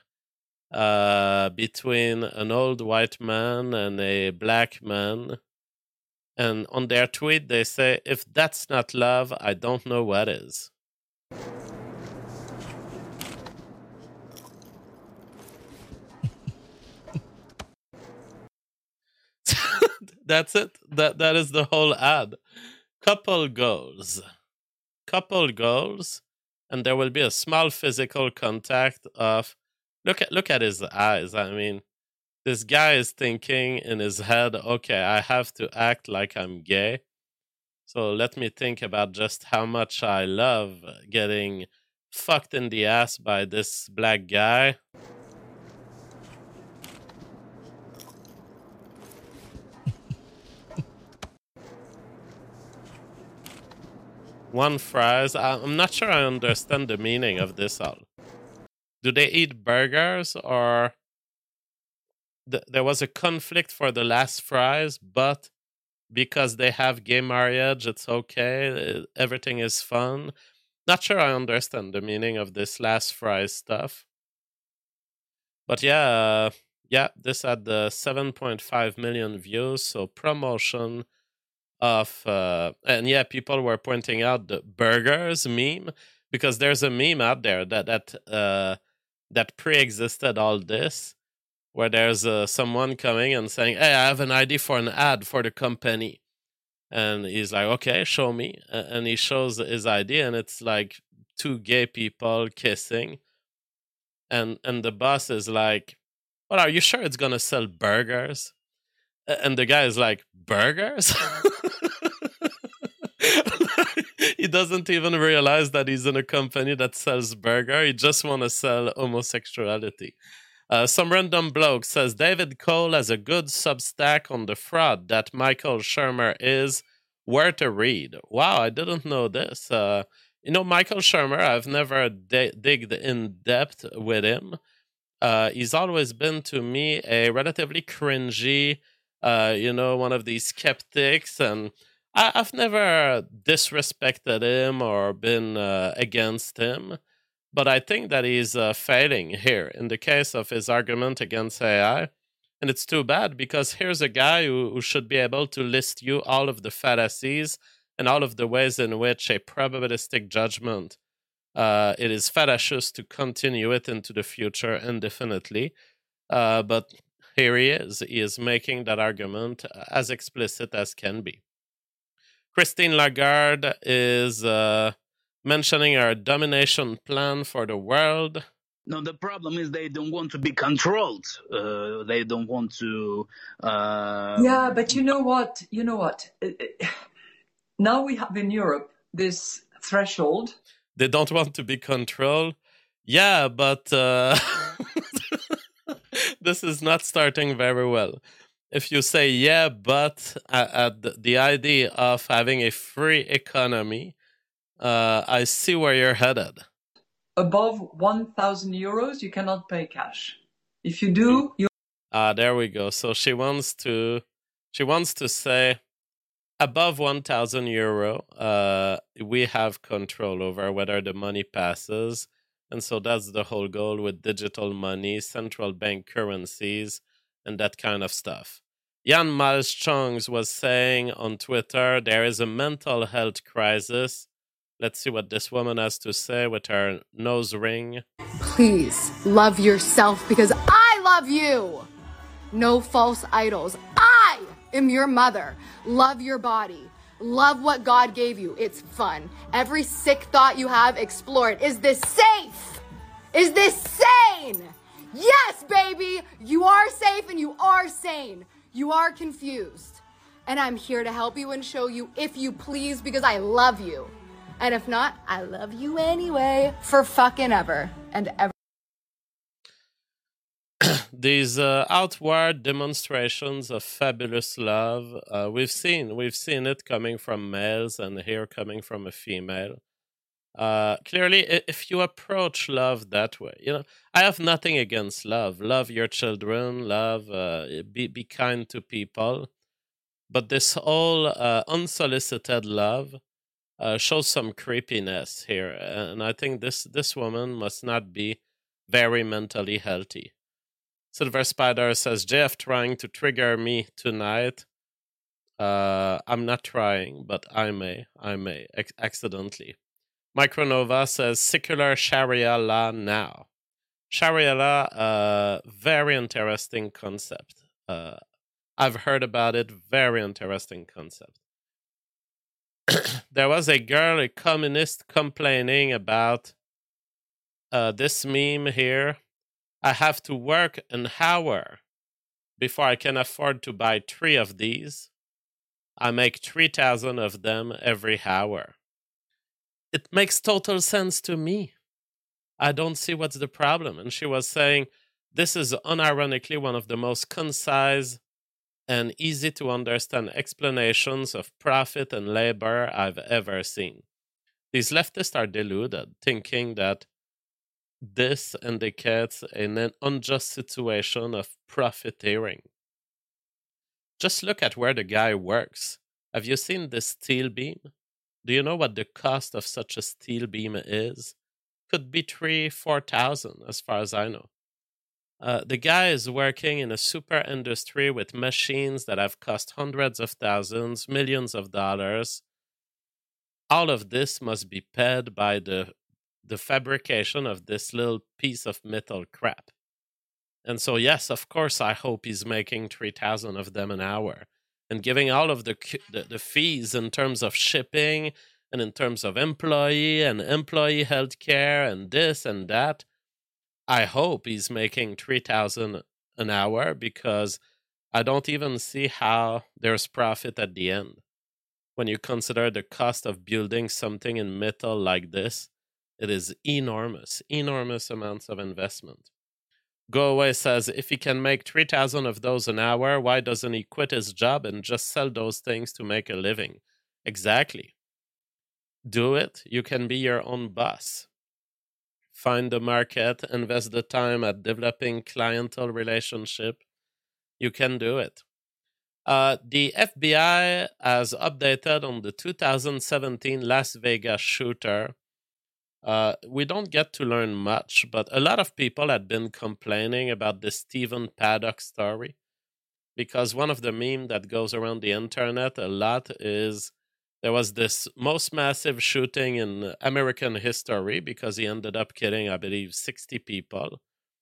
uh, between an old white man and a black man. And on their tweet, they say, if that's not love, I don't know what is. That's it. That That is the whole ad. Couple goals. Couple goals. And there will be a small physical contact of, look at, look at his eyes. I mean, this guy is thinking in his head, okay, I have to act like I'm gay. So let me think about just how much I love getting fucked in the ass by this black guy. One fries. I'm not sure I understand the meaning of this all. Do they eat burgers, or th- there was a conflict for the last fries, but because they have gay marriage, it's okay. Everything is fun. Not sure I understand the meaning of this last fries stuff. But yeah, uh, yeah, this had the seven point five million views, so promotion of, uh, and yeah, people were pointing out the burgers meme, because there's a meme out there that that uh, that pre-existed all this, where there's uh, someone coming and saying, hey, I have an idea for an ad for the company. And he's like, okay, show me. And he shows his idea, and it's like two gay people kissing. And and the boss is like, well, are you sure it's going to sell burgers? And the guy is like, burgers? He doesn't even realize that he's in a company that sells burger. He just want to sell homosexuality. Uh, some random bloke says David Cole has a good Substack on the fraud that Michael Shermer is. Worth a read. Wow, I didn't know this. Uh, you know, Michael Shermer, I've never d- digged in depth with him. Uh, he's always been to me a relatively cringy, uh, you know, one of these skeptics, and I- I've never disrespected him or been uh, against him. But I think that he's uh, failing here in the case of his argument against A I. And it's too bad because here's a guy who, who should be able to list you all of the fallacies and all of the ways in which a probabilistic judgment, uh, it is fallacious to continue it into the future indefinitely. Uh, but here he is. He is making that argument as explicit as can be. Christine Lagarde is... Uh, mentioning our domination plan for the world. No, the problem is they don't want to be controlled. Uh, they don't want to... Uh... Yeah, but you know what? You know what? Now we have in Europe this threshold. They don't want to be controlled. Yeah, but uh, this is not starting very well. If you say, yeah, but at, at the, the idea of having a free economy, Uh, I see where you're headed. Above one thousand euros, you cannot pay cash. If you do, you... Ah, there we go. So she wants to, she wants to say, above one thousand euro, uh, we have control over whether the money passes. And so that's the whole goal with digital money, central bank currencies, and that kind of stuff. Jan Malchongs was saying on Twitter, there is a mental health crisis. Let's see what this woman has to say with her nose ring. Please love yourself because I love you. No false idols. I am your mother. Love your body. Love what God gave you. It's fun. Every sick thought you have, explore it. Is this safe? Is this sane? Yes, baby. You are safe and you are sane. You are confused. And I'm here to help you and show you if you please because I love you. And if not, I love you anyway for fucking ever and ever. These uh, outward demonstrations of fabulous love, uh, we've seen we've seen it coming from males and here coming from a female. Uh, clearly, if you approach love that way, you know, I have nothing against love. Love your children, love, uh, be be kind to people, but this whole uh, unsolicited love uh, shows some creepiness here, and I think this this woman must not be very mentally healthy. Silver Spider says, Jeff trying to trigger me tonight. Uh, I'm not trying, but I may, I may, ex- accidentally. Micronova says, secular Sharia law now. Sharia law, uh, very interesting concept. Uh, I've heard about it, very interesting concept. There was a girl, a communist, complaining about uh, this meme here. I have to work an hour before I can afford to buy three of these. I make three thousand of them every hour. It makes total sense to me. I don't see what's the problem. And she was saying, this is unironically one of the most concise and easy to understand explanations of profit and labor I've ever seen. These leftists are deluded, thinking that this indicates an unjust situation of profiteering. Just look at where the guy works. Have you seen this steel beam? Do you know what the cost of such a steel beam is? Could be three, four thousand, as far as I know. Uh, the guy is working in a super industry with machines that have cost hundreds of thousands, millions of dollars. All of this must be paid by the the fabrication of this little piece of metal crap. And so, yes, of course, I hope he's making three thousand of them an hour and giving all of the, the the fees in terms of shipping and in terms of employee and employee health care and this and that. I hope he's making three thousand an hour because I don't even see how there's profit at the end. when you consider the cost of building something in metal like this, it is enormous, enormous amounts of investment. Go Away says, if he can make three thousand of those an hour, why doesn't he quit his job and just sell those things to make a living? Exactly. Do it. You can be your own boss. Find the market, invest the time at developing clientele relationship. You can do it. Uh, the F B I has updated on the two thousand seventeen Las Vegas shooter. Uh, we don't get to learn much, but a lot of people had been complaining about the Stephen Paddock story, because one of the memes that goes around the internet a lot is there was this most massive shooting in American history because he ended up killing, I believe, sixty people.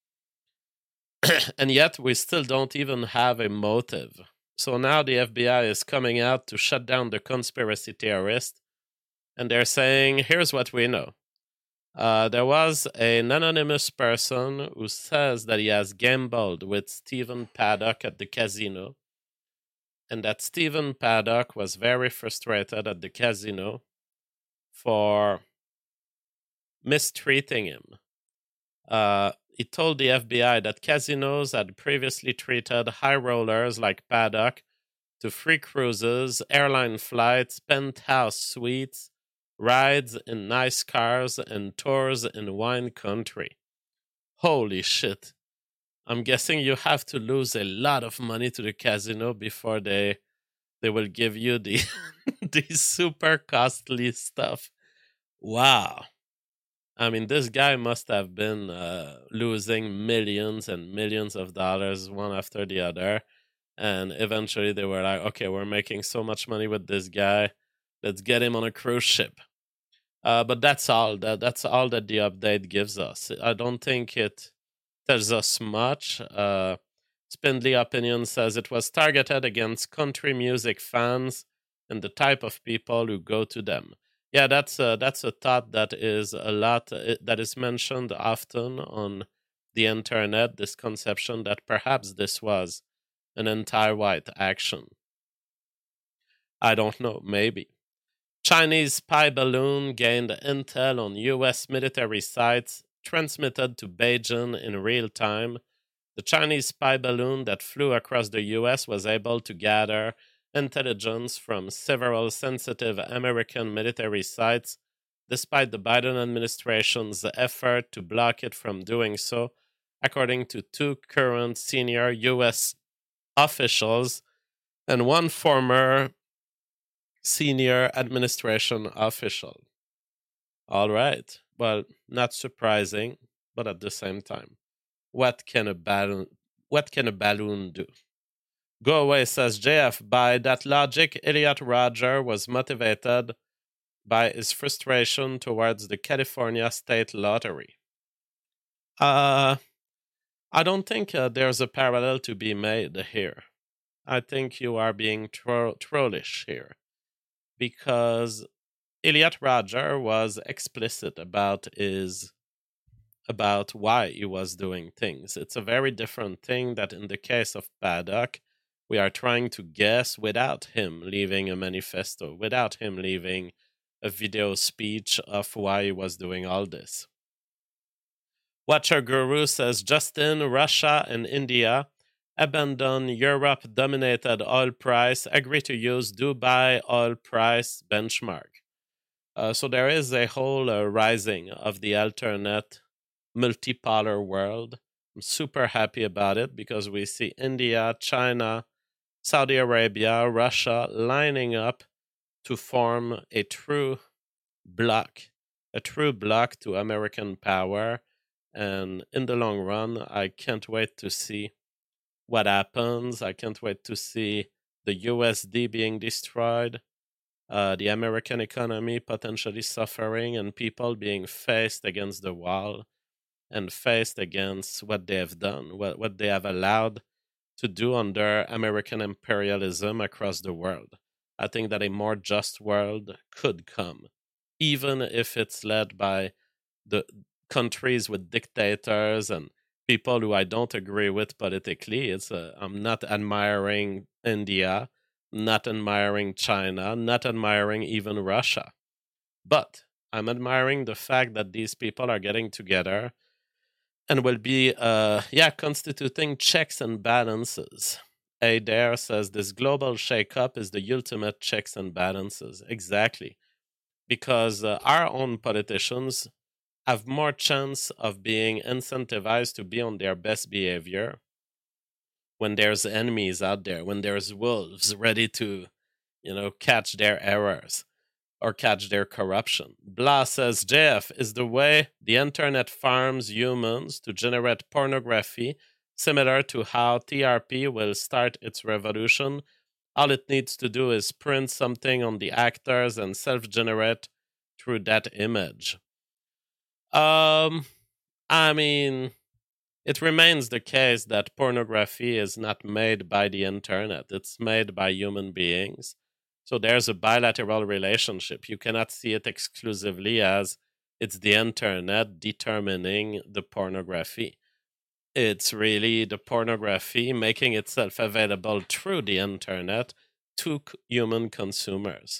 And yet we still don't even have a motive. So now the F B I is coming out to shut down the conspiracy theorists, and they're saying, here's what we know. Uh, there was an anonymous person who says that he has gambled with Stephen Paddock at the casino, and that Stephen Paddock was very frustrated at the casino for mistreating him. Uh, he told the F B I that casinos had previously treated high rollers like Paddock to free cruises, airline flights, penthouse suites, rides in nice cars, and tours in wine country. Holy shit. I'm guessing you have to lose a lot of money to the casino before they they will give you the, the super costly stuff. Wow. I mean, this guy must have been uh, losing millions and millions of dollars one after the other. And eventually they were like, okay, we're making so much money with this guy. Let's get him on a cruise ship. Uh, but that's all. That, that's all that the update gives us. I don't think it tells us much. Uh, Spindly Opinion says it was targeted against country music fans and the type of people who go to them. Yeah, that's a, that's a thought that is a lot, that is mentioned often on the internet, this conception that perhaps this was an anti-white action. I don't know, maybe. Chinese spy balloon gained intel on U S military sites, transmitted to Beijing in real time. The Chinese spy balloon that flew across the U S was able to gather intelligence from several sensitive American military sites, despite the Biden administration's effort to block it from doing so, according to two current senior U S officials and one former senior administration official. All right. Well, not surprising, but at the same time, what can a balloon, what can a balloon do? Go Away says, J F, by that logic, Elliot Rodger was motivated by his frustration towards the California State Lottery. Uh, I don't think uh, there's a parallel to be made here. I think you are being tro- trollish here, because Elliot Rodger was explicit about his about why he was doing things. It's a very different thing that in the case of Paddock, we are trying to guess without him leaving a manifesto, without him leaving a video speech of why he was doing all this. Watcher Guru says, Justin, Russia and India abandon Europe-dominated oil price, agree to use Dubai oil price benchmark. Uh, so there is a whole uh, rising of the alternate multipolar world. I'm super happy about it because we see India, China, Saudi Arabia, Russia lining up to form a true bloc, a true bloc to American power. And in the long run, I can't wait to see what happens. I can't wait to see the U S D being destroyed, uh, the American economy potentially suffering, and people being faced against the wall and faced against what they have done, what, what they have allowed to do under American imperialism across the world. I think that a more just world could come, even if it's led by the countries with dictators and people who I don't agree with politically. It's a, I'm not admiring India, not admiring China, not admiring even Russia. But I'm admiring the fact that these people are getting together and will be, uh, yeah, constituting checks and balances. Adair says this global shakeup is the ultimate checks and balances. Exactly. Because uh, our own politicians have more chance of being incentivized to be on their best behavior when there's enemies out there, when there's wolves ready to, you know, catch their errors or catch their corruption. Blah says, J F, is the way the internet farms humans to generate pornography similar to how T R P will start its revolution. All it needs to do is print something on the actors and self-generate through that image. Um, I mean, it remains the case that pornography is not made by the internet. It's made by human beings. So there's a bilateral relationship. You cannot see it exclusively as it's the internet determining the pornography. It's really the pornography making itself available through the internet to human consumers.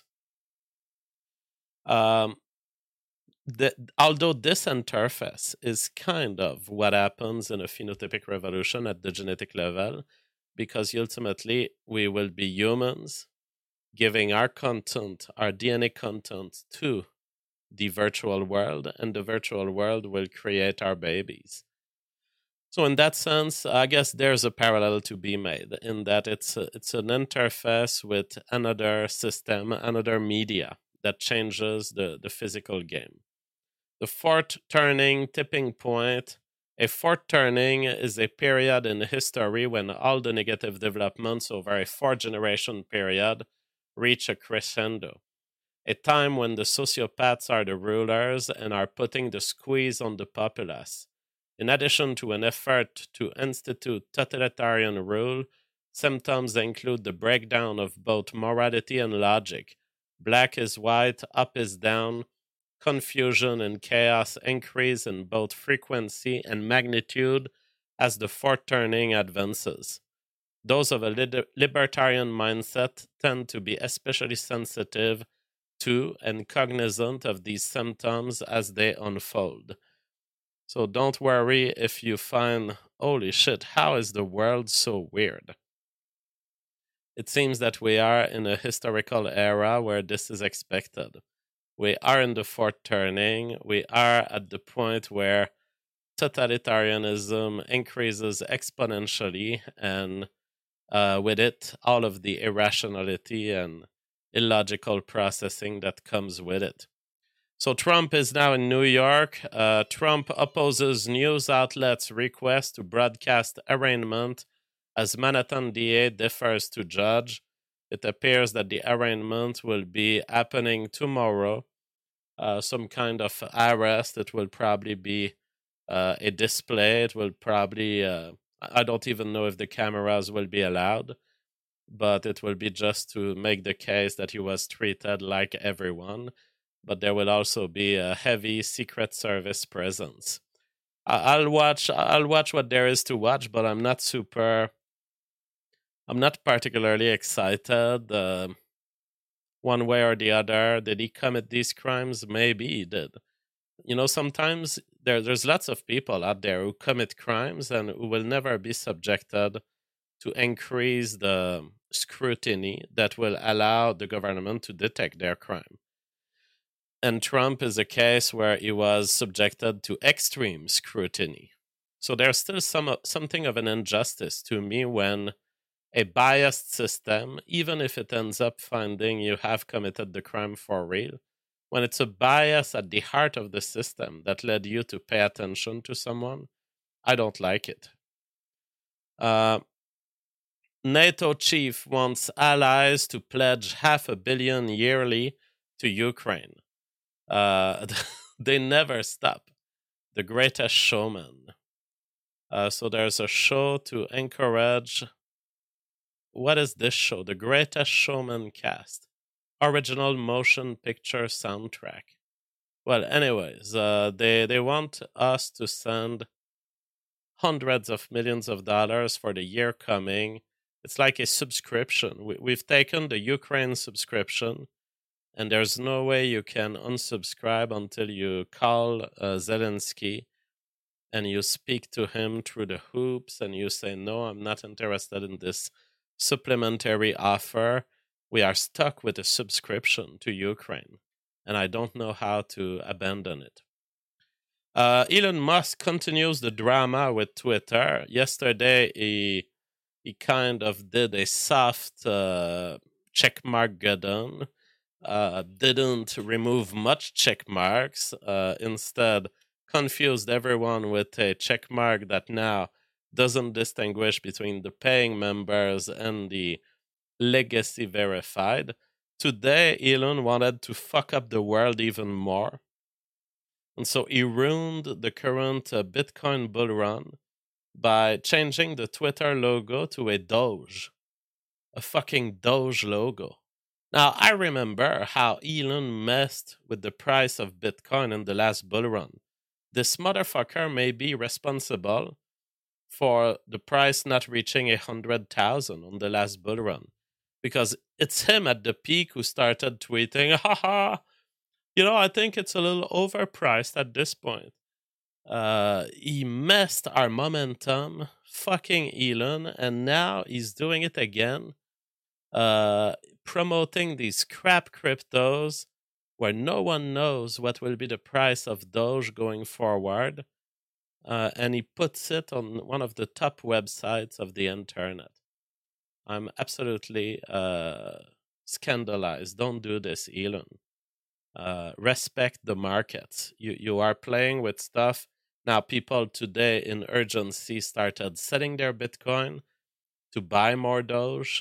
Um, The, although this interface is kind of what happens in a phenotypic revolution at the genetic level, because ultimately we will be humans giving our content, our D N A content to the virtual world, and the virtual world will create our babies. So in that sense, I guess there's a parallel to be made in that it's a, it's an interface with another system, another media that changes the, the physical game. The fourth turning tipping point. A fourth turning is a period in history when all the negative developments over a four-generation period reach a crescendo. A time when the sociopaths are the rulers and are putting the squeeze on the populace. In addition to an effort to institute totalitarian rule, symptoms include the breakdown of both morality and logic. Black is white, up is down. Confusion and chaos increase in both frequency and magnitude as the fourth turning advances. Those of a li- libertarian mindset tend to be especially sensitive to and cognizant of these symptoms as they unfold. So don't worry if you find, holy shit, how is the world so weird? It seems that we are in a historical era where this is expected. We are in the fourth turning. We are at the point where totalitarianism increases exponentially, and uh, with it, all of the irrationality and illogical processing that comes with it. So Trump is now in New York. Uh, Trump opposes news outlets' request to broadcast arraignment as Manhattan D A defers to judge. It appears that the arraignment will be happening tomorrow. Uh, some kind of arrest. It will probably be uh, a display. It will probably, uh, I don't even know if the cameras will be allowed, but it will be just to make the case that he was treated like everyone. But there will also be a heavy Secret Service presence. I- I'll watch. I'll watch what there is to watch, but I'm not super. I'm not particularly excited. Uh, one way or the other, did he commit these crimes? Maybe he did. You know, sometimes there, there's lots of people out there who commit crimes and who will never be subjected to increase the scrutiny that will allow the government to detect their crime. And Trump is a case where he was subjected to extreme scrutiny. So there's still some something of an injustice to me when a biased system, even if it ends up finding you have committed the crime for real, when it's a bias at the heart of the system that led you to pay attention to someone, I don't like it. Uh, NATO chief wants allies to pledge half a billion yearly to Ukraine. Uh, they never stop. The Greatest Showman. Uh, so there's a show to encourage. What is this show? The Greatest Showman cast. Original motion picture soundtrack. Well, anyways, uh, they, they want us to send hundreds of millions of dollars for the year coming It's like a subscription. We, we've taken the Ukraine subscription, and there's no way you can unsubscribe until you call uh, Zelensky and you speak to him through the hoops and you say, no, I'm not interested in this supplementary offer. We are stuck with a subscription to Ukraine, and I don't know how to abandon it. Uh, Elon Musk continues the drama with Twitter. Yesterday, he he kind of did a soft uh, checkmark gaddon. Uh, didn't remove much check marks. Uh, instead, confused everyone with a check mark that now doesn't distinguish between the paying members and the legacy verified. Today, Elon wanted to fuck up the world even more. And so he ruined the current uh, Bitcoin bull run by changing the Twitter logo to a Doge. A fucking Doge logo. Now, I remember how Elon messed with the price of Bitcoin in the last bull run. This motherfucker may be responsible for the price not reaching a hundred thousand on the last bull run, because it's him at the peak who started tweeting, haha, you know, I think it's a little overpriced at this point. Uh, he messed our momentum, fucking Elon, and now he's doing it again, uh, promoting these crap cryptos where no one knows what will be the price of Doge going forward. Uh, and he puts it on one of the top websites of the internet. I'm absolutely uh, scandalized. Don't do this, Elon. Uh, respect the markets. You you are playing with stuff. Now, people today in urgency started selling their Bitcoin to buy more Doge.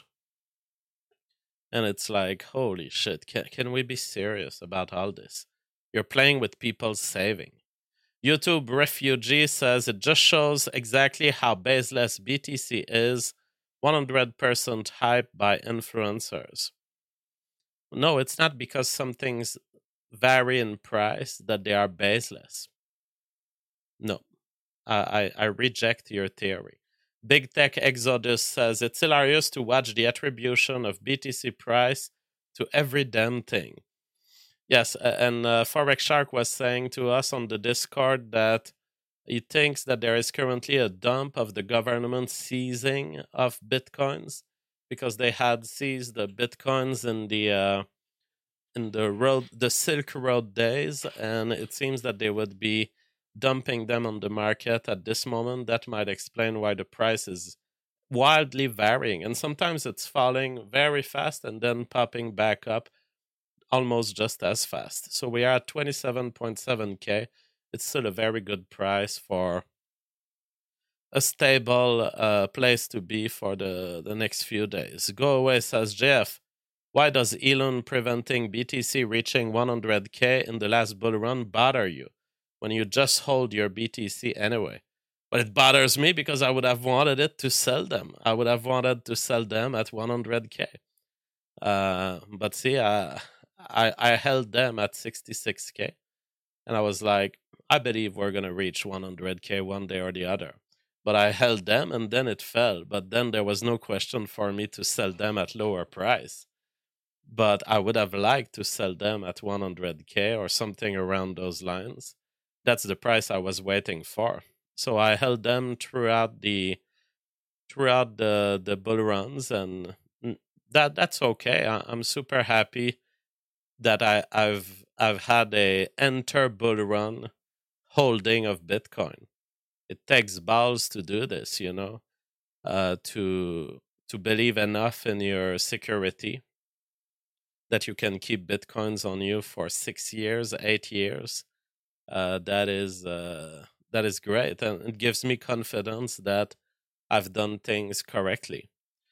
And it's like, holy shit, can, can we be serious about all this? You're playing with people's saving. YouTube Refugee says it just shows exactly how baseless B T C is, one hundred percent hype by influencers. No, it's not because some things vary in price that they are baseless. No, I, I, I reject your theory. Big Tech Exodus says it's hilarious to watch the attribution of B T C price to every damn thing. Yes, and uh, Forex Shark was saying to us on the Discord that he thinks that there is currently a dump of the government seizing of Bitcoins because they had seized the Bitcoins in the uh, in the road, the Silk Road days, and it seems that they would be dumping them on the market at this moment. That might explain why the price is wildly varying, and sometimes it's falling very fast and then popping back up almost just as fast. So we are at twenty-seven point seven K. It's still a very good price for a stable uh, place to be for the, the next few days. Go away, says Jeff. Why does Elon preventing B T C reaching one hundred K in the last bull run bother you when you just hold your B T C anyway? But it bothers me because I would have wanted it to sell them. I would have wanted to sell them at one hundred K. Uh, but see, I, I, I held them at sixty-six K. And I was like, I believe we're going to reach one hundred K one day or the other. But I held them and then it fell. But then there was no question for me to sell them at lower price. But I would have liked to sell them at one hundred K or something around those lines. That's the price I was waiting for. So I held them throughout the throughout the, the bull runs, and that that's okay. I, I'm super happy that I, I've I've had a enter bull run holding of Bitcoin. It takes balls to do this, you know, uh, to to believe enough in your security that you can keep Bitcoins on you for six years, eight years. Uh, that is uh, that is great, and it gives me confidence that I've done things correctly.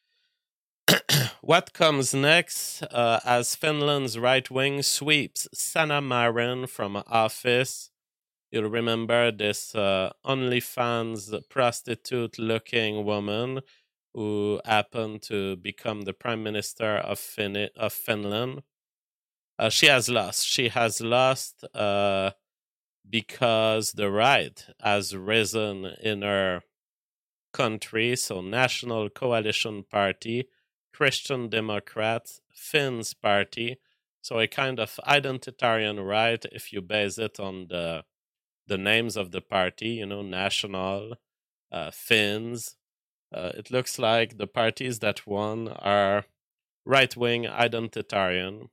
What comes next? Uh, as Finland's right wing sweeps Sanna Marin from office. You'll remember this uh, OnlyFans prostitute-looking woman who happened to become the prime minister of fin- of Finland. Uh, she has lost. She has lost uh, because the right has risen in her country, so National Coalition Party, Christian Democrats, Finns Party, so a kind of identitarian right if you base it on the the names of the party, you know, National, uh, Finns. Uh, it looks like the parties that won are right-wing identitarian,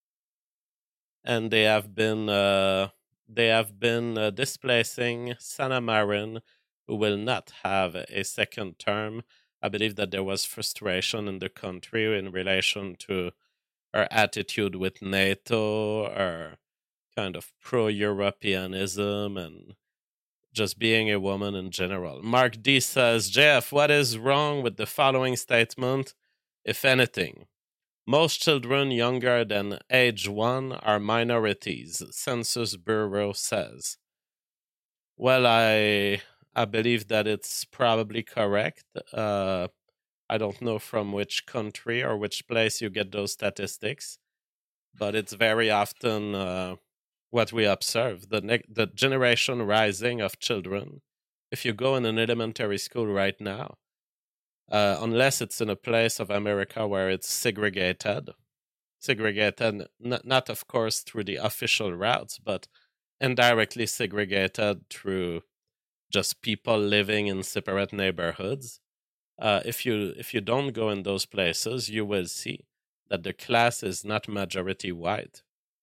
and they have been uh, they have been uh, displacing Sanna Marin, who will not have a second term. I believe that there was frustration in the country in relation to her attitude with NATO, or kind of pro-Europeanism, and just being a woman in general. Mark D says, Jeff, what is wrong with the following statement? If anything, most children younger than age one are minorities, Census Bureau says. Well, I I believe that it's probably correct. Uh, I don't know from which country or which place you get those statistics, but it's very often uh, what we observe, the ne- the generation rising of children. If you go in an elementary school right now, uh, unless it's in a place of America where it's segregated, segregated, n- not of course through the official routes, but indirectly segregated through just people living in separate neighborhoods. Uh, if you if you don't go in those places, you will see that the class is not majority white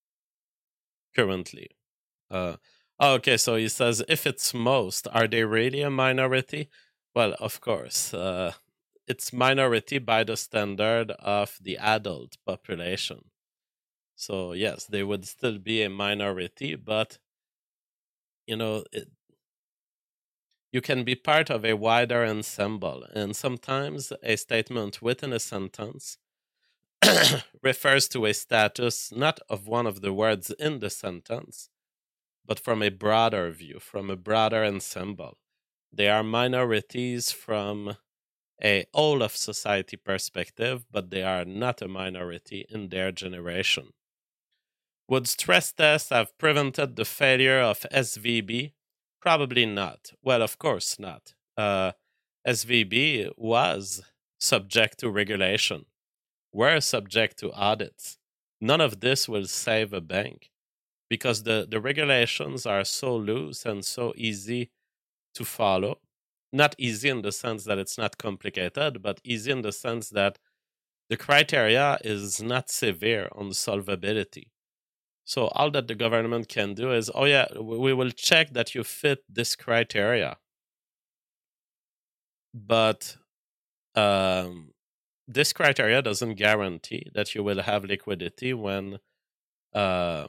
currently. Uh, okay, so he says, if it's most, are they really a minority? Well, of course, uh, it's minority by the standard of the adult population. So yes, they would still be a minority, but you know, it, you can be part of a wider ensemble, and sometimes a statement within a sentence refers to a status not of one of the words in the sentence, but from a broader view, from a broader ensemble. They are minorities from a whole of society perspective, but they are not a minority in their generation. Would stress tests have prevented the failure of S V B? Probably not. Well, of course not. Uh, S V B was subject to regulation, were subject to audits. None of this will save a bank because the, the regulations are so loose and so easy to follow. Not easy in the sense that it's not complicated, but easy in the sense that the criteria is not severe on solvability. So all that the government can do is, oh yeah, we will check that you fit this criteria. But um, this criteria doesn't guarantee that you will have liquidity when uh,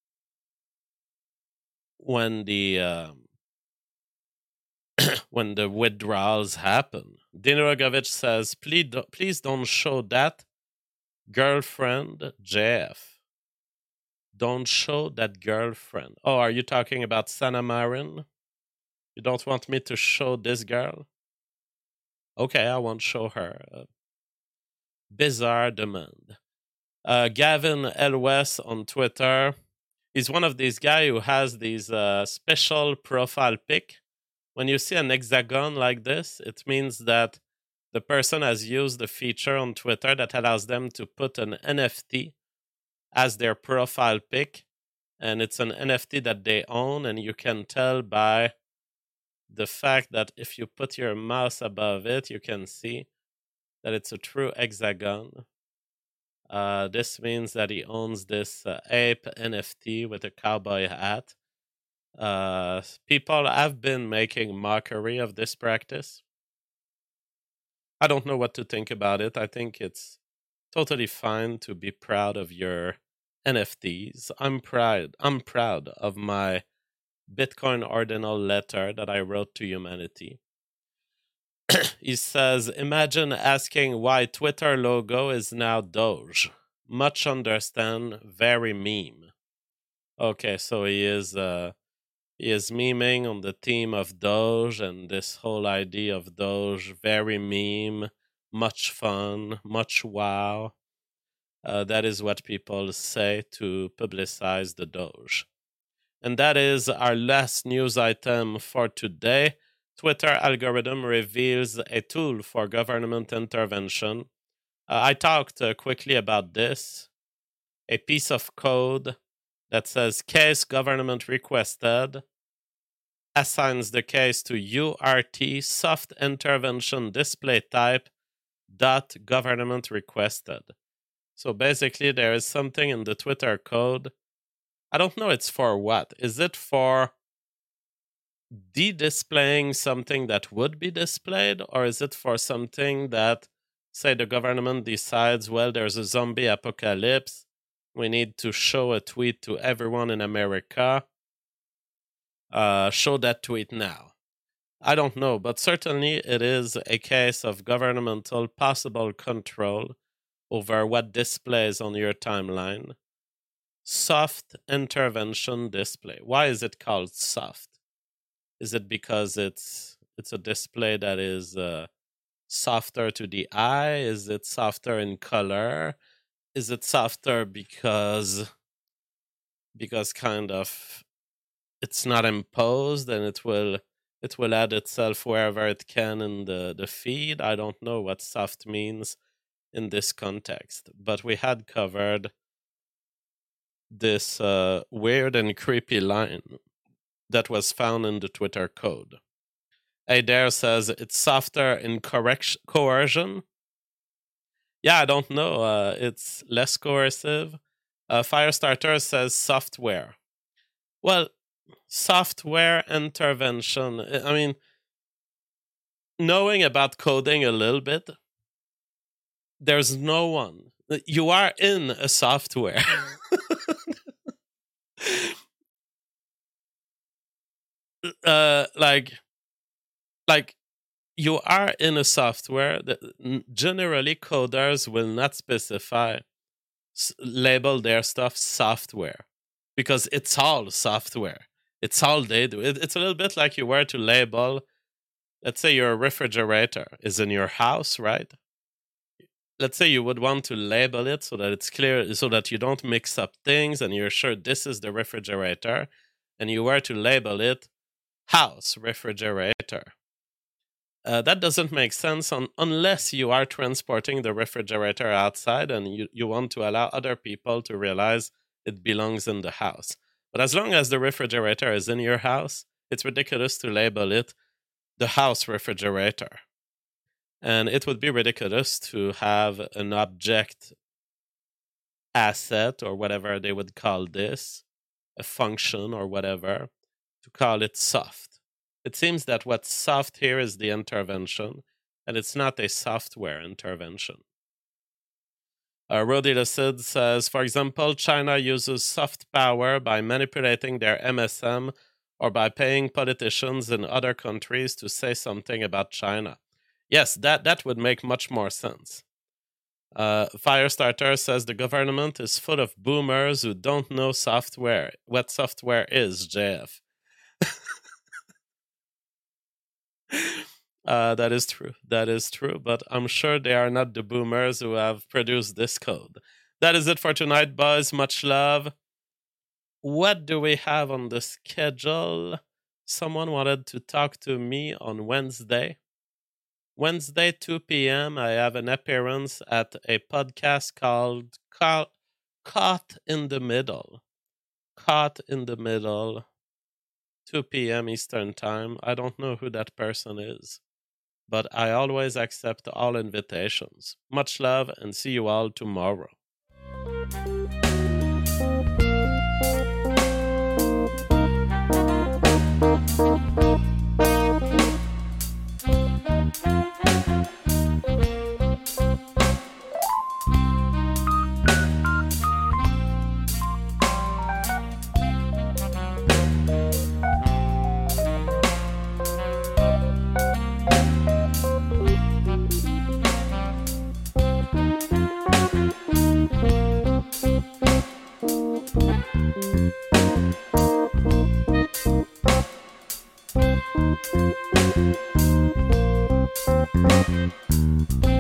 when the uh, when the withdrawals happen. Dino Rogovich says, please, do, please don't show that girlfriend, J F. Don't show that girlfriend. Oh, are you talking about Sanna Marin? You don't want me to show this girl? Okay, I won't show her. Uh, bizarre demand. Uh, Gavin L. West on Twitter. He's one of these guys who has these uh, special profile pic. When you see an hexagon like this, it means that the person has used a feature on Twitter that allows them to put an N F T as their profile pic, and it's an N F T that they own, and you can tell by the fact that if you put your mouse above it, you can see that it's a true hexagon. Uh, this means that he owns this uh, ape N F T with a cowboy hat. Uh, people have been making mockery of this practice. I don't know what to think about it. I think it's totally fine to be proud of your N F Ts. I'm proud. I'm proud of my Bitcoin ordinal letter that I wrote to humanity. He says, imagine asking why Twitter logo is now Doge. Much understand, very meme. Okay, so he is uh, he is memeing on the theme of Doge and this whole idea of Doge, very meme, much fun, much wow. Uh, that is what people say to publicize the Doge. And that is our last news item for today. Twitter algorithm reveals a tool for government intervention. Uh, I talked uh, quickly about this. A piece of code that says case government requested assigns the case to U R T soft intervention display type dot government requested. So basically there is something in the Twitter code. I don't know it's for what. Is it for de-displaying something that would be displayed, or is it for something that, say, the government decides, well, there's a zombie apocalypse, we need to show a tweet to everyone in America, uh, show that tweet now. I don't know, but certainly it is a case of governmental possible control over what displays on your timeline. Soft intervention display. Why is it called soft? Is it because it's it's a display that is uh, softer to the eye? Is it softer in color? Is it softer because because kind of it's not imposed and it will it will add itself wherever it can in the, the feed? I don't know what soft means in this context, but we had covered this uh, weird and creepy line that was found in the Twitter code. Adair says it's softer in correction, coercion. Yeah, I don't know. Uh, it's less coercive. Uh, Firestarter says software. Well, software intervention. I mean, knowing about coding a little bit, there's no one. You are in a software. uh, like, like you are in a software that generally coders will not specify, label their stuff software, because it's all software. It's all they do. It, it's a little bit like you were to label, let's say your refrigerator is in your house, right? Let's say you would want to label it so that it's clear, so that you don't mix up things and you're sure this is the refrigerator, and you were to label it house refrigerator. Uh, that doesn't make sense on, unless you are transporting the refrigerator outside and you, you want to allow other people to realize it belongs in the house. But as long as the refrigerator is in your house, it's ridiculous to label it the house refrigerator. And it would be ridiculous to have an object asset, or whatever they would call this, a function or whatever, to call it soft. It seems that what's soft here is the intervention, and it's not a software intervention. Uh, Rodi Lucid says, for example, China uses soft power by manipulating their M S M or by paying politicians in other countries to say something about China. Yes, that, that would make much more sense. Uh, Firestarter says the government is full of boomers who don't know software. What software is, J F? uh, that is true. That is true. But I'm sure they are not the boomers who have produced this code. That is it for tonight, boys. Much love. What do we have on the schedule? Someone wanted to talk to me on Wednesday. Wednesday, two p.m., I have an appearance at a podcast called Ca- Caught in the Middle. Caught in the Middle, two p.m. Eastern Time. I don't know who that person is, but I always accept all invitations. Much love, and see you all tomorrow. Thank you.